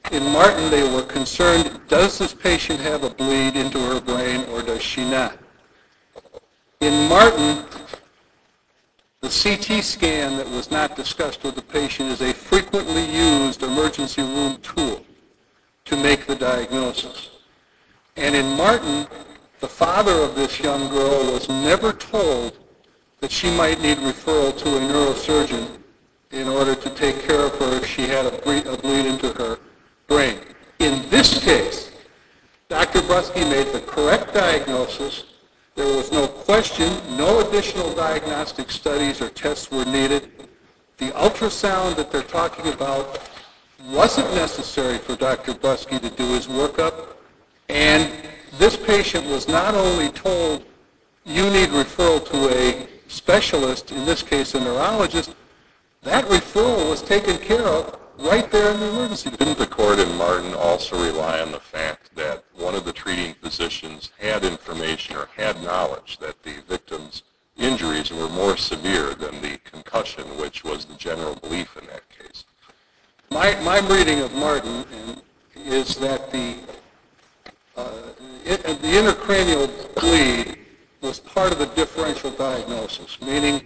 In Martin, they were concerned, does this patient have a bleed into her brain or does she not? In Martin, the C T scan that was not discussed with the patient is a frequently used emergency room tool to make the diagnosis. And in Martin, the father of this young girl was never told that she might need referral to a neurosurgeon in order to take care of her if she had a bleed, a bleed into her brain. In this case, Doctor Brusky made the correct diagnosis. There was no question, no additional diagnostic studies or tests were needed. The ultrasound that they're talking about wasn't necessary for Doctor Brusky to do his workup, and this patient was not only told you need referral to a specialist, in this case a neurologist, that referral was taken care of right there in the emergency room. Didn't the court in Martin also rely on the fact that one of the treating physicians had information or had knowledge that the victim's injuries were more severe than the concussion, which was the general belief in that case? My, my reading of Martin is that the, uh, it, the intracranial bleed was part of the differential diagnosis, meaning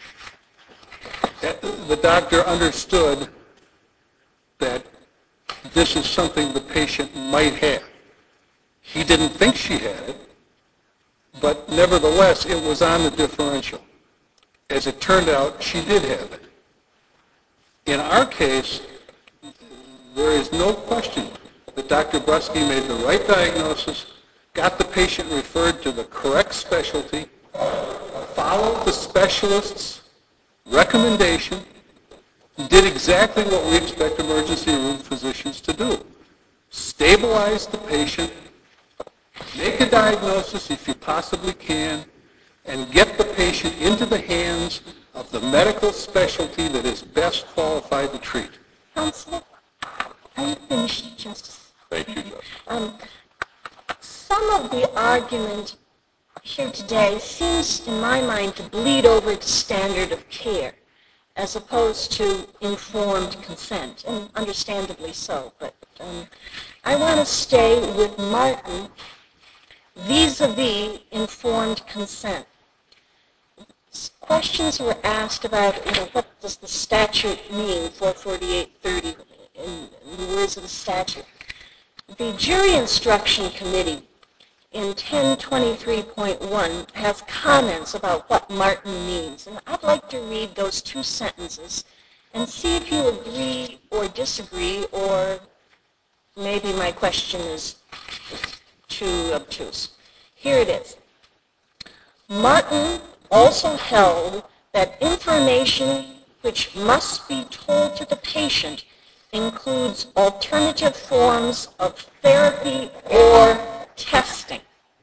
the doctor understood that this is something the patient might have. He didn't think she had it, but nevertheless, it was on the differential. As it turned out, she did have it. In our case, there is no question that Doctor Brusky made the right diagnosis, got the patient referred to the correct specialty, followed the specialist's recommendation, did exactly what we expect emergency room physicians to do. Stabilize the patient, make a diagnosis if you possibly can, and get the patient into the hands of the medical specialty that is best qualified to treat. Counselor, are you finished, Justice? Thank you, Justice. Um, some of the argument here today seems, in my mind, to bleed over to standard of care as opposed to informed consent, and understandably so. But um, I want to stay with Martin vis-a-vis informed consent. Questions were asked about, you know, what does the statute mean, four forty-eight thirty, in, in the words of the statute. The Jury Instruction Committee in ten twenty-three point one has comments about what Martin means, and I'd like to read those two sentences and see if you agree or disagree, or maybe my question is too obtuse. Here it is. Martin also held that information which must be told to the patient includes alternative forms of therapy or testing.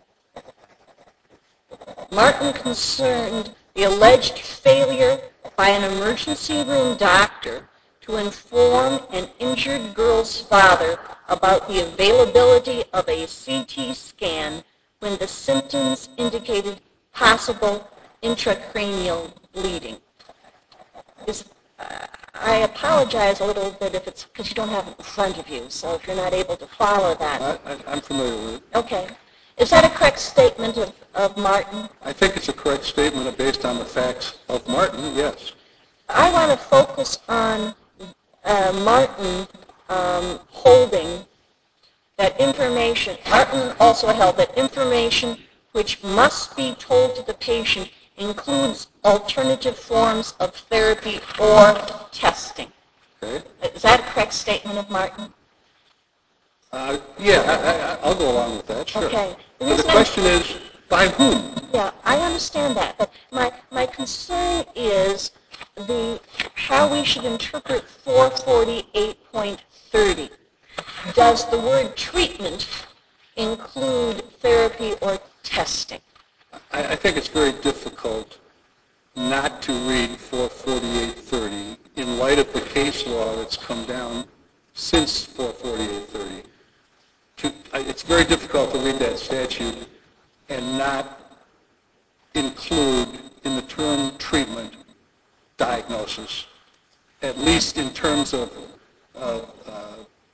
Martin concerned the alleged failure by an emergency room doctor to inform an injured girl's father about the availability of a C T scan when the symptoms indicated possible intracranial bleeding. Is, uh, I apologize a little bit if it's because you don't have it in front of you, so if you're not able to follow that. I, I, I'm familiar with it. Okay. Is that a correct statement of, of Martin? I think it's a correct statement based on the facts of Martin, yes. I want to focus on uh, Martin um, holding that information. Martin also held that information which must be told to the patient includes alternative forms of therapy or testing. Okay. Is that a correct statement of Martin? Uh, yeah, I, I, I'll go along with that, sure. Okay. But the question is, by whom? Yeah, I understand that, but my, my concern is the how we should interpret four forty-eight point thirty. Does the word treatment include therapy or testing? I, I think it's very difficult not to read four forty-eight thirty in light of the case law that's come down since four forty-eight thirty. To, it's very difficult to read that statute and not include in the term treatment diagnosis, at least in terms of, of uh,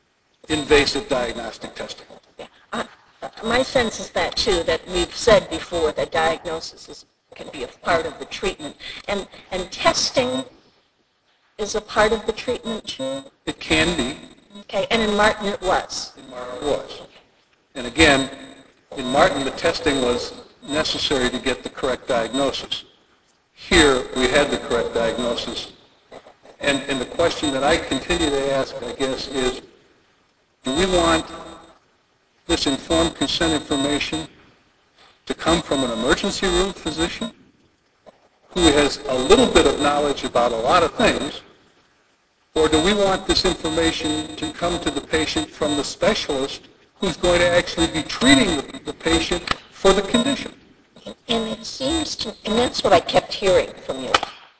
invasive diagnostic testing. Yeah. Uh, my sense is that too, that we've said before that diagnosis is, can be a part of the treatment. And, and testing is a part of the treatment too? It can be. Okay, and in Martin it was? In Martin it was. And again, in Martin the testing was necessary to get the correct diagnosis. Here we had the correct diagnosis. And, and the question that I continue to ask, I guess, is do we want this informed consent information to come from an emergency room physician who has a little bit of knowledge about a lot of things, or do we want this information to come to the patient from the specialist who's going to actually be treating the, the patient for the condition? And it seems to, and that's what I kept hearing from you.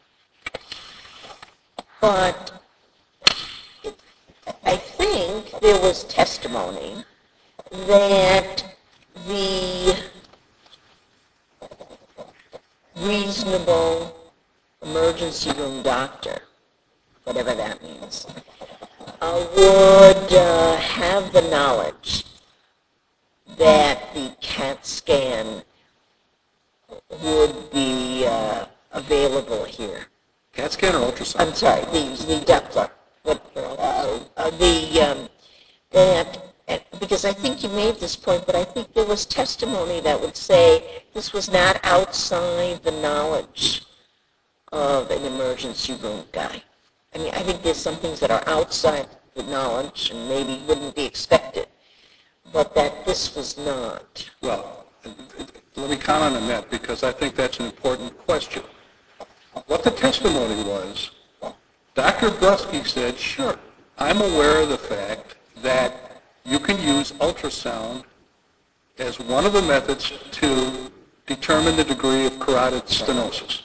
But it, I think there was testimony that the reasonable emergency room doctor, whatever that means, uh, would uh, have the knowledge that the CAT scan would be uh, available here. CAT scan or ultrasound? I'm sorry, the, the Doppler. What, uh, uh, the, um, that, uh, because I think you made this point, but I think there was testimony that would say this was not outside the knowledge of an emergency room guy. I mean, I think there's some things that are outside the knowledge and maybe wouldn't be expected, but that this was not. Well, let me comment on that because I think that's an important question. What the testimony was, Doctor Brusky said, sure, I'm aware of the fact that you can use ultrasound as one of the methods to determine the degree of carotid stenosis.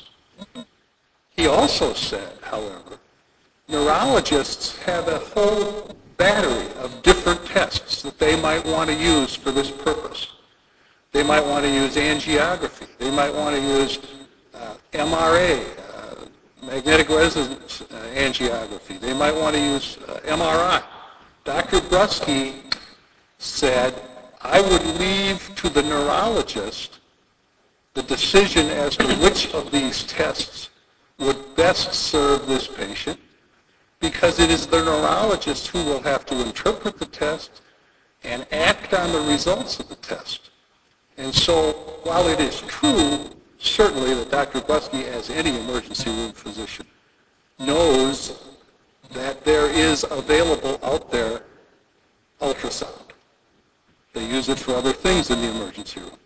He also said, however, neurologists have a whole battery of different tests that they might want to use for this purpose. They might want to use angiography. They might want to use uh, M R A, uh, magnetic resonance uh, angiography. They might want to use uh, M R I. Doctor Brusky said, I would leave to the neurologist the decision as to which of these tests would best serve this patient, because it is the neurologist who will have to interpret the test and act on the results of the test. And so while it is true, certainly, that Doctor Brusky, as any emergency room physician, knows that there is available out there ultrasound. They use it for other things in the emergency room.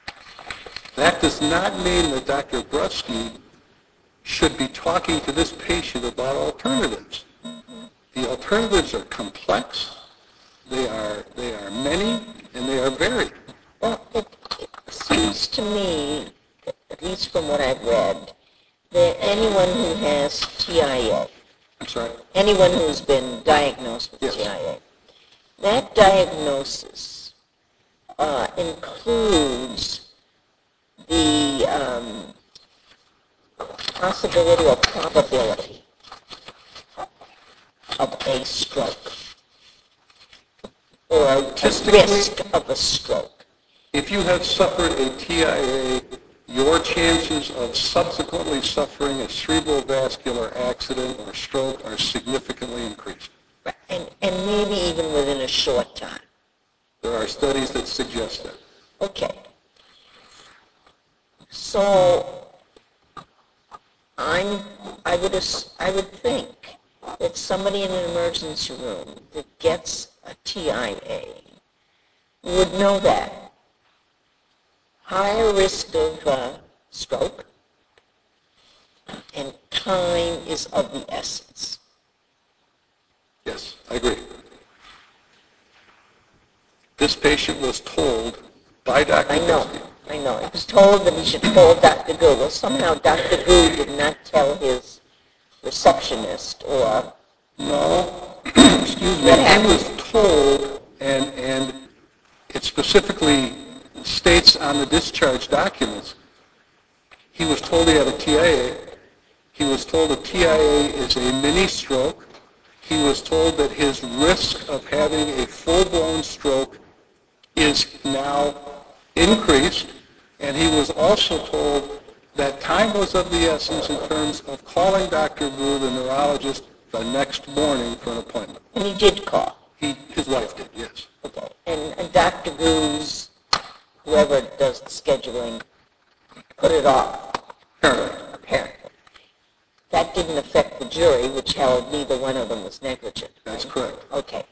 That does not mean that Doctor Brusky should be talking to this patient about alternatives. The alternatives are complex, they are, they are many, and they are varied. Well, it, it seems to me, at least from what I've read, that anyone who has T I A, I'm sorry? anyone who's been diagnosed with Yes. T I A, that diagnosis uh, includes the um, possibility or probability of a stroke or a risk of a stroke. If you have suffered a T I A, your chances of subsequently suffering a cerebrovascular accident or stroke are significantly increased. And, and maybe even within a short time. There are studies that suggest that. Okay. So I'm, I would, I would think that somebody in an emergency room that gets a T I A would know that. Higher risk of uh, stroke, and time is of the essence. Yes, I agree. This patient was told by Doctor I know, Brusky. I know. He was told that he should call Doctor Gu. Well, somehow Doctor Gu did not tell his receptionist or... No, excuse me, What he happened? was told, and, and it specifically states on the discharge documents, he was told he had a T I A. He was told a T I A is a mini stroke. He was told that his risk of having a full-blown stroke is now increased, and he was also told that time was of the essence in terms of calling Doctor Gu, the neurologist, the next morning for an appointment. And he did call. He, his wife did, yes. Okay. And, and Doctor Gu's, whoever does the scheduling, put it off. Apparently. Apparently. That didn't affect the jury, which held neither one of them was negligent. That's correct. Okay.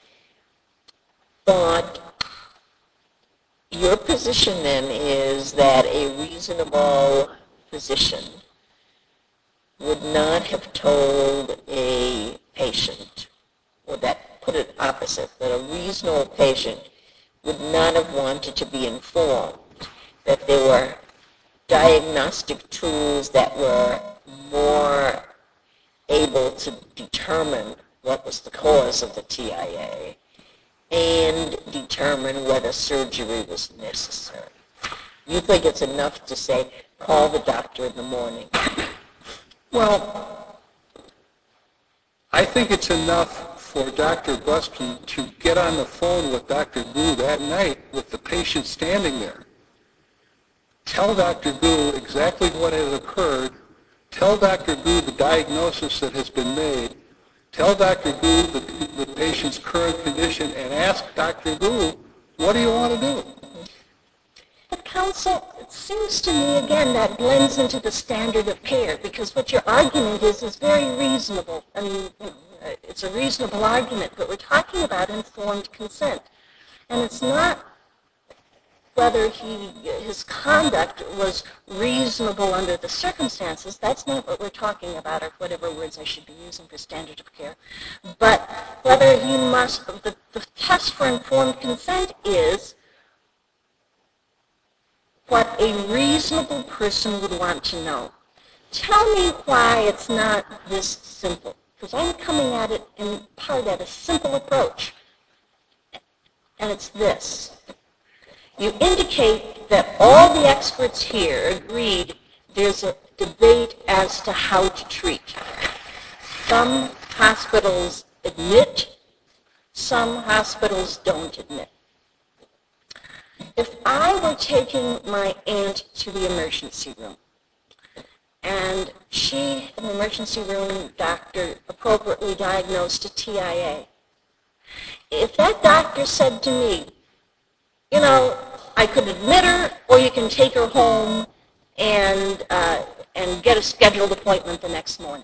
But your position then is that a reasonable physician would not have told a patient, or that put it opposite, that a reasonable patient would not have wanted to be informed that there were diagnostic tools that were more able to determine what was the cause of the T I A and determine whether surgery was necessary. You think it's enough to say, call the doctor in the morning? Well, I think it's enough for Doctor Buston to get on the phone with Doctor Gu that night with the patient standing there. Tell Doctor Gu exactly what has occurred. Tell Doctor Gu the diagnosis that has been made. Tell Doctor Gu the, the patient's current condition and ask Doctor Gu, what do you want to do? But counsel, it seems to me again that blends into the standard of care, because what your argument is is very reasonable. I mean, it's a reasonable argument, but we're talking about informed consent. And it's not whether he, his conduct was reasonable under the circumstances. That's not what we're talking about, or whatever words I should be using for standard of care. But whether he must, the, the test for informed consent is what a reasonable person would want to know. Tell me why it's not this simple, because I'm coming at it in part at a simple approach. And it's this. You indicate that all the experts here agreed there's a debate as to how to treat. Some hospitals admit, some hospitals don't admit. If I were taking my aunt to the emergency room, and she, in the emergency room, doctor appropriately diagnosed a T I A, if that doctor said to me, you know, I could admit her, or you can take her home and uh, and get a scheduled appointment the next morning.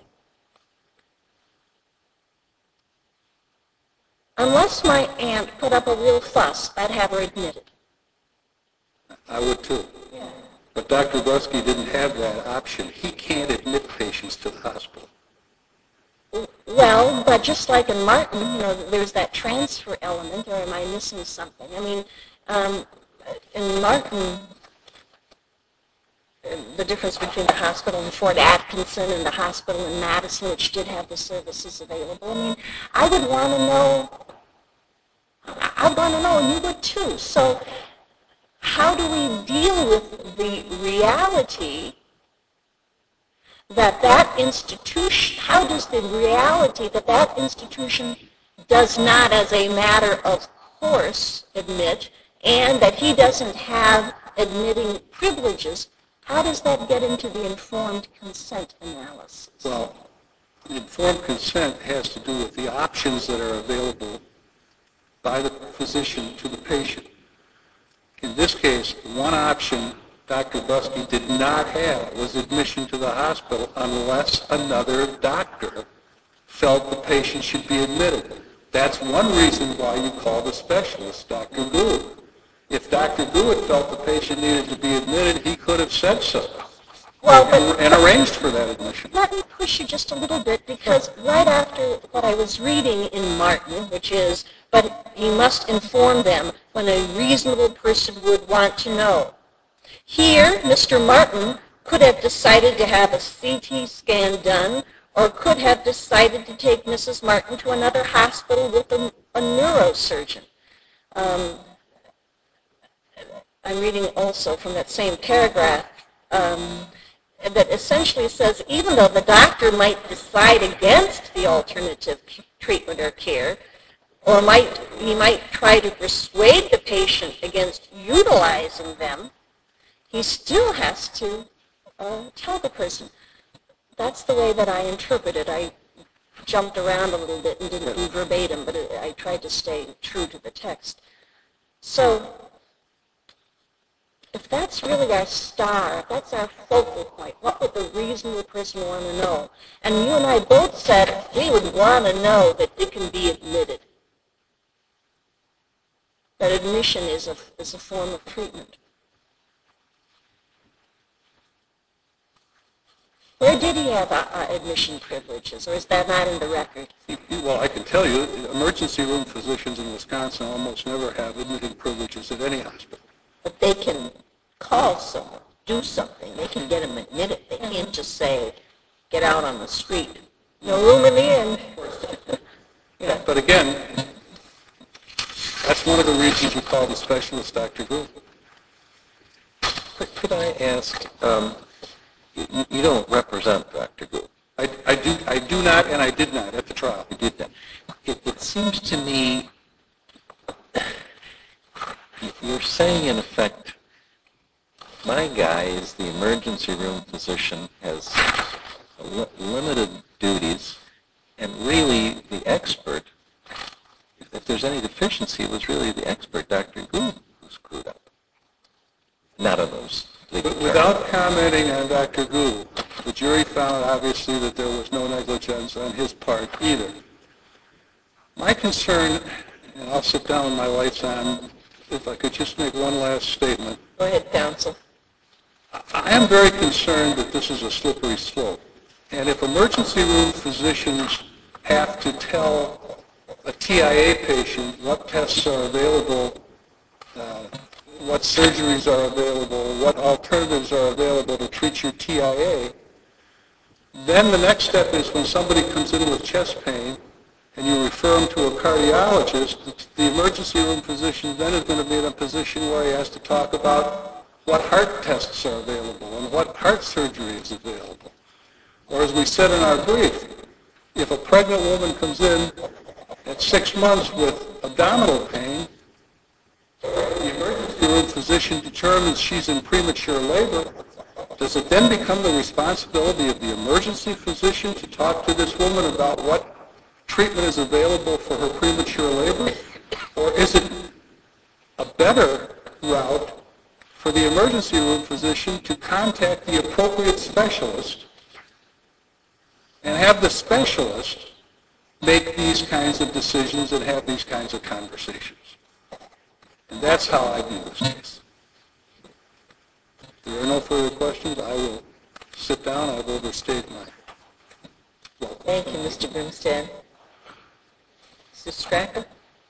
Unless my aunt put up a real fuss, I'd have her admitted. I would too. Yeah. But Doctor Brusky didn't have that option. He can't admit patients to the hospital. Well, but just like in Martin, you know, there's that transfer element, or am I missing something? I mean, um, in Martin, the difference between the hospital in Fort Atkinson and the hospital in Madison, which did have the services available, I mean, I would want to know, I'd want to know, and you would too. So how do we deal with the reality that that institution, how does the reality that that institution does not, as a matter of course, admit, and that he doesn't have admitting privileges, how does that get into the informed consent analysis? Well, informed consent has to do with the options that are available by the physician to the patient. In this case, one option Doctor Brusky did not have was admission to the hospital unless another doctor felt the patient should be admitted. That's one reason why you call the specialist, Doctor Gu. If Doctor Gu had felt the patient needed to be admitted, he could have said so. Well, but and, and arranged for that admission. Let me push you just a little bit, because right after what I was reading in Martin, which is, but he must inform them when a reasonable person would want to know. Here, Mister Martin could have decided to have a C T scan done, or could have decided to take Missus Martin to another hospital with a, a neurosurgeon. Um, I'm reading also from that same paragraph um, that essentially says, even though the doctor might decide against the alternative treatment or care, or might he might try to persuade the patient against utilizing them, he still has to uh, tell the person. That's the way that I interpret it. I jumped around a little bit and didn't do verbatim, but it, I tried to stay true to the text. So if that's really our star, if that's our focal point, what would the reasonable person want to know? And you and I both said we would want to know that it can be admitted, that admission is a, is a form of treatment. Where did he have uh, uh, admission privileges, or is that not in the record? Well, I can tell you, emergency room physicians in Wisconsin almost never have admitting privileges at any hospital. But they can call someone, do something. They can get them admitted. They can't just say, get out on the street. No room in the inn. Yeah, but again, that's one of the reasons you call the specialist Doctor Gould. Could, could I ask, um, you, you don't represent Doctor Gould. I, I, do, I do not, and I did not at the trial. You did that. It, it seems to me you're saying, in effect, my guy is the emergency room physician, has li- limited duties, and really the expert, if there's any deficiency, was really the expert, Doctor Gould, who screwed up. Not on those. But without commenting on Doctor Gould, the jury found, obviously, that there was no negligence on his part either. My concern, and I'll sit down with my lights on, if I could just make one last statement. Go ahead, counsel. I am very concerned that this is a slippery slope. And if emergency room physicians have to tell a T I A patient what tests are available, uh, what surgeries are available, what alternatives are available to treat your T I A, then the next step is when somebody comes in with chest pain and you refer them to a cardiologist, the emergency room physician then is going to be in a position where he has to talk about what heart tests are available and what heart surgery is available. Or as we said in our brief, if a pregnant woman comes in at six months with abdominal pain, the emergency room physician determines she's in premature labor. Does it then become the responsibility of the emergency physician to talk to this woman about what treatment is available for her premature labor? Or is it a better route for the emergency room physician to contact the appropriate specialist and have the specialist make these kinds of decisions and have these kinds of conversations? And that's how I view this case. If there are no further questions, I will sit down. I've overstayed my welcome. Thank you, Mister Grimstead. Mister Straka?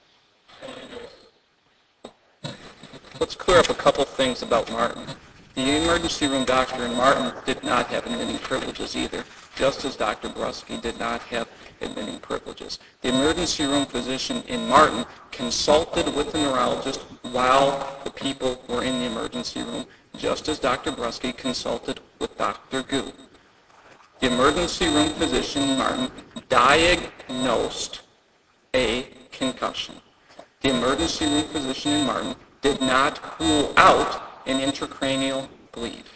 Let's clear up a couple things about Martin. The emergency room doctor in Martin did not have admitting privileges either, just as Doctor Brusky did not have admitting privileges. The emergency room physician in Martin consulted with the neurologist while the people were in the emergency room, just as Doctor Brusky consulted with Doctor Gu. The emergency room physician in Martin diagnosed a concussion. The emergency room physician in Martin did not rule out an intracranial bleed.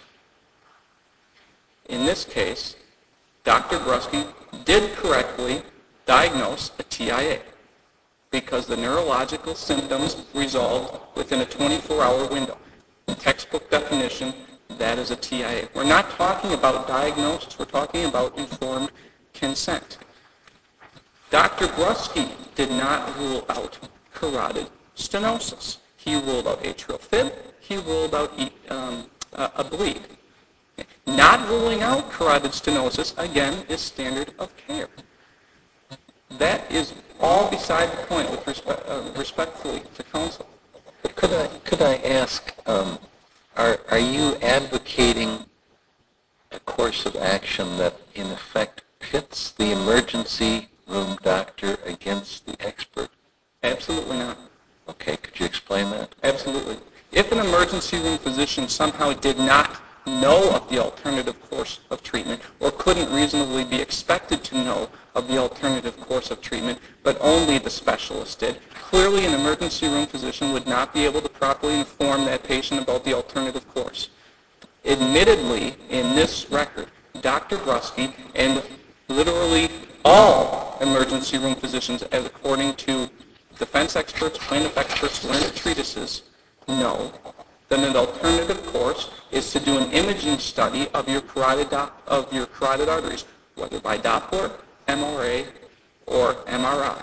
In this case, Doctor Brusky did correctly diagnose a T I A because the neurological symptoms resolved within a twenty-four hour window. Textbook definition, that is a T I A. We're not talking about diagnosis, we're talking about informed consent. Doctor Brusky did not rule out carotid stenosis. He ruled out atrial fib, he ruled out um, a, a bleed. Not ruling out carotid stenosis, again, is standard of care. That is all beside the point with respect, uh, respectfully to counsel. But could I, could I ask, um, are, are you advocating a course of action that in effect pits the emergency room doctor against the expert? Absolutely not. Okay, could you explain that? Absolutely. If an emergency room physician somehow did not know of the alternative course of treatment or couldn't reasonably be expected to know of the alternative course of treatment, but only the specialist did. Clearly, an emergency room physician would not be able to properly inform that patient about the alternative course. Admittedly, in this record, Doctor Brusky and literally all emergency room physicians, as according to defense experts, plaintiff experts, learned treatises, know that an alternative course is to do an imaging study of your carotid, of your carotid arteries, whether by Doppler, M R A, or M R I.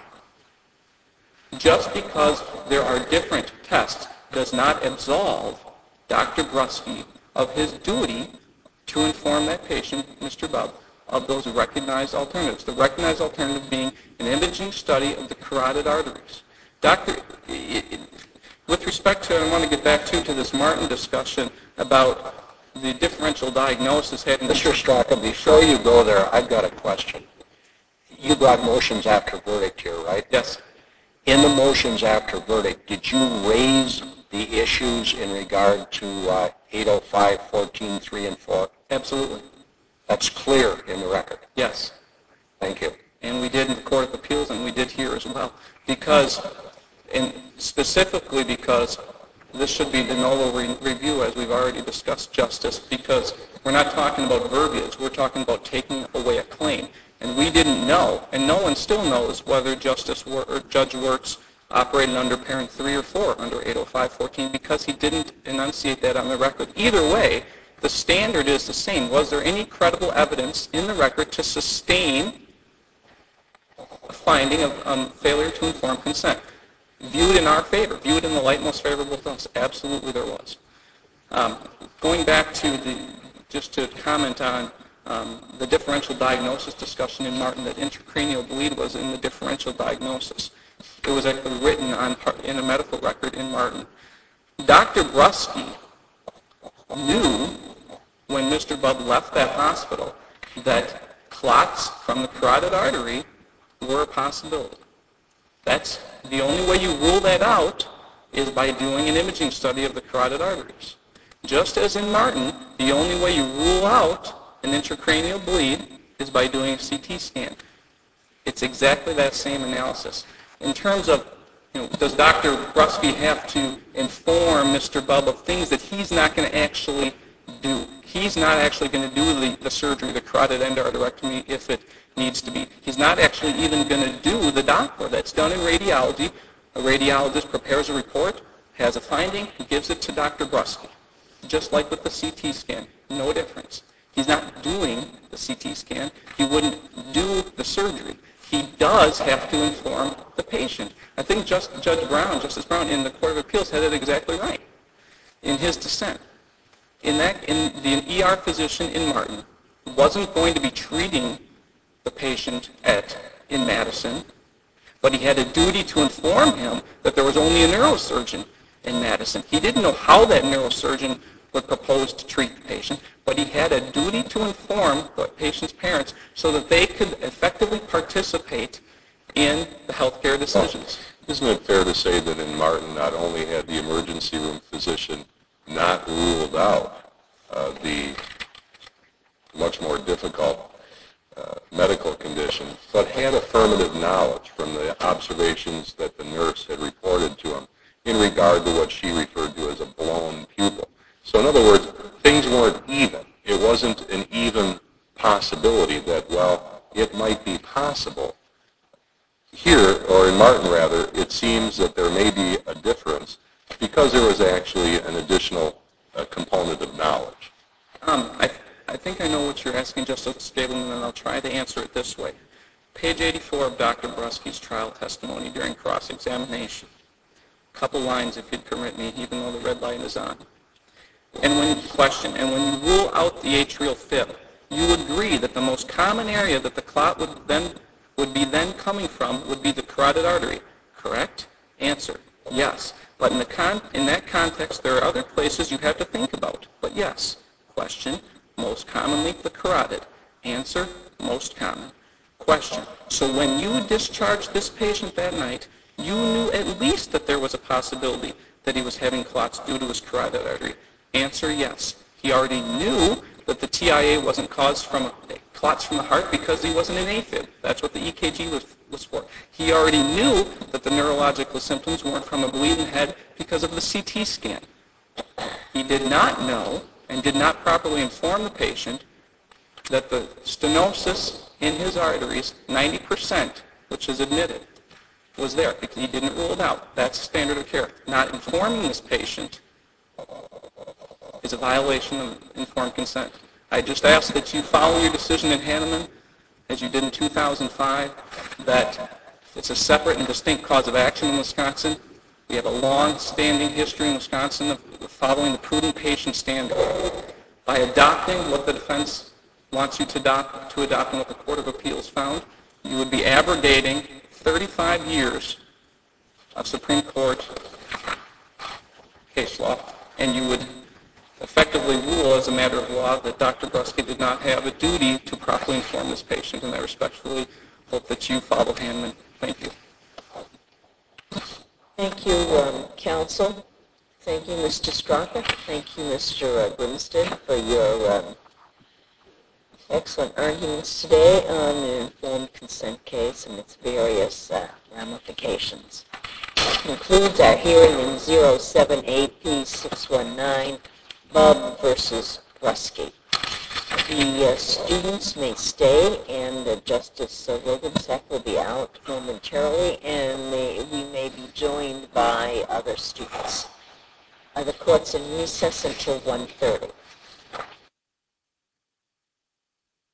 Just because there are different tests does not absolve Doctor Brusky of his duty to inform that patient, Mister Bubb, of those recognized alternatives. The recognized alternative being an imaging study of the carotid arteries. Doctor, with respect to, I want to get back to, to this Martin discussion about the differential diagnosis having... Mister Straka, before you go there, I've got a question. You brought motions after verdict here, right? Yes. In the motions after verdict, did you raise the issues in regard to uh, eight oh five, fourteen, three, and four? Absolutely. That's clear in the record. Yes. Thank you. And we did in the Court of Appeals, and we did here as well. Because, and specifically because this should be de novo re- review, as we've already discussed, Justice, because we're not talking about verbiage. We're talking about taking away a claim. And we didn't know, and no one still knows, whether Justice Wor- or Judge Wirtz operated under parent three or four under eight oh five fourteen because he didn't enunciate that on the record. Either way, the standard is the same. Was there any credible evidence in the record to sustain a finding of um, failure to inform consent? Viewed in our favor, viewed in the light most favorable to us, absolutely there was. Um, going back to the, just to comment on um, the differential diagnosis discussion in Martin, that intracranial bleed was in the differential diagnosis. It was actually written on in a medical record in Martin. Doctor Brusky knew when Mister Bubb left that hospital that clots from the carotid artery were a possibility. That's the only way you rule that out is by doing an imaging study of the carotid arteries. Just as in Martin, the only way you rule out an intracranial bleed is by doing a C T scan. It's exactly that same analysis. In terms of, you know, does Doctor Brusky have to inform Mister Bubb of things that he's not going to actually do? He's not actually going to do the, the surgery, the carotid endarterectomy, if it needs to be. He's not actually even going to do the Doppler. That's done in radiology. A radiologist prepares a report, has a finding, gives it to Doctor Brusky. Just like with the C T scan, no difference. He's not doing the C T scan. He wouldn't do the surgery. He does have to inform the patient. I think Just, Judge Brown, Justice Brown, in the Court of Appeals had it exactly right in his dissent. In that, in the E R physician in Martin wasn't going to be treating the patient at in Madison, but he had a duty to inform him that there was only a neurosurgeon in Madison. He didn't know how that neurosurgeon would propose to treat the patient, but he had a duty to inform the patient's parents so that they could effectively participate in the healthcare decisions. Isn't it fair to say that in Martin, not only had the emergency room physician not ruled out uh, the much more difficult uh, medical condition, but had affirmative knowledge from the observations that the nurse had reported to him in regard to what she referred to as a blown pupil. So in other words, things weren't even. It wasn't an even possibility that, well, it might be possible. Here, or in Martin rather, it seems that there may be a difference because there was actually an additional uh, component of knowledge. Um, I, I think I know what you're asking, Justice Gableman, and I'll try to answer it this way. Page eighty-four of Doctor Brusky's trial testimony during cross-examination. A couple lines, if you'd permit me, even though the red light is on. And when you question, and when you rule out the atrial fib, you agree that the most common area that the clot would then would be then coming from would be the carotid artery, correct? Answer, yes. But in, the con- in that context, there are other places you have to think about. But yes. Question, most commonly the carotid. Answer, most common. Question, so when you discharged this patient that night, you knew at least that there was a possibility that he was having clots due to his carotid artery. Answer, yes. He already knew that the T I A wasn't caused from clots from the heart because he wasn't an AFib. That's what the E K G was, was for. He already knew that the neurological symptoms weren't from a bleeding head because of the C T scan. He did not know and did not properly inform the patient that the stenosis in his arteries, ninety percent, which is admitted, was there because he didn't rule it out. That's standard of care. Not informing this patient is a violation of informed consent. I just ask that you follow your decision in Hanneman, as you did in two thousand five, that it's a separate and distinct cause of action in Wisconsin. We have a long-standing history in Wisconsin of following the prudent patient standard. By adopting what the defense wants you to adopt, to adopt and what the Court of Appeals found, you would be abrogating thirty-five years of Supreme Court case law, and you would effectively rule as a matter of law that Doctor Brusky did not have a duty to properly inform this patient, and I respectfully hope that you follow Hanneman. Thank you. Thank you, um, counsel. Thank you, Mister Straka. Thank you, Mister Grimstead, for your um, excellent arguments today on the informed consent case and its various uh, ramifications. That concludes our hearing in zero seven eight P six one nine, Bub versus Brusky. The uh, students may stay, and uh, Justice uh, Rogensack will be out momentarily, and they, we may be joined by other students. Uh, the court's in recess until one thirty.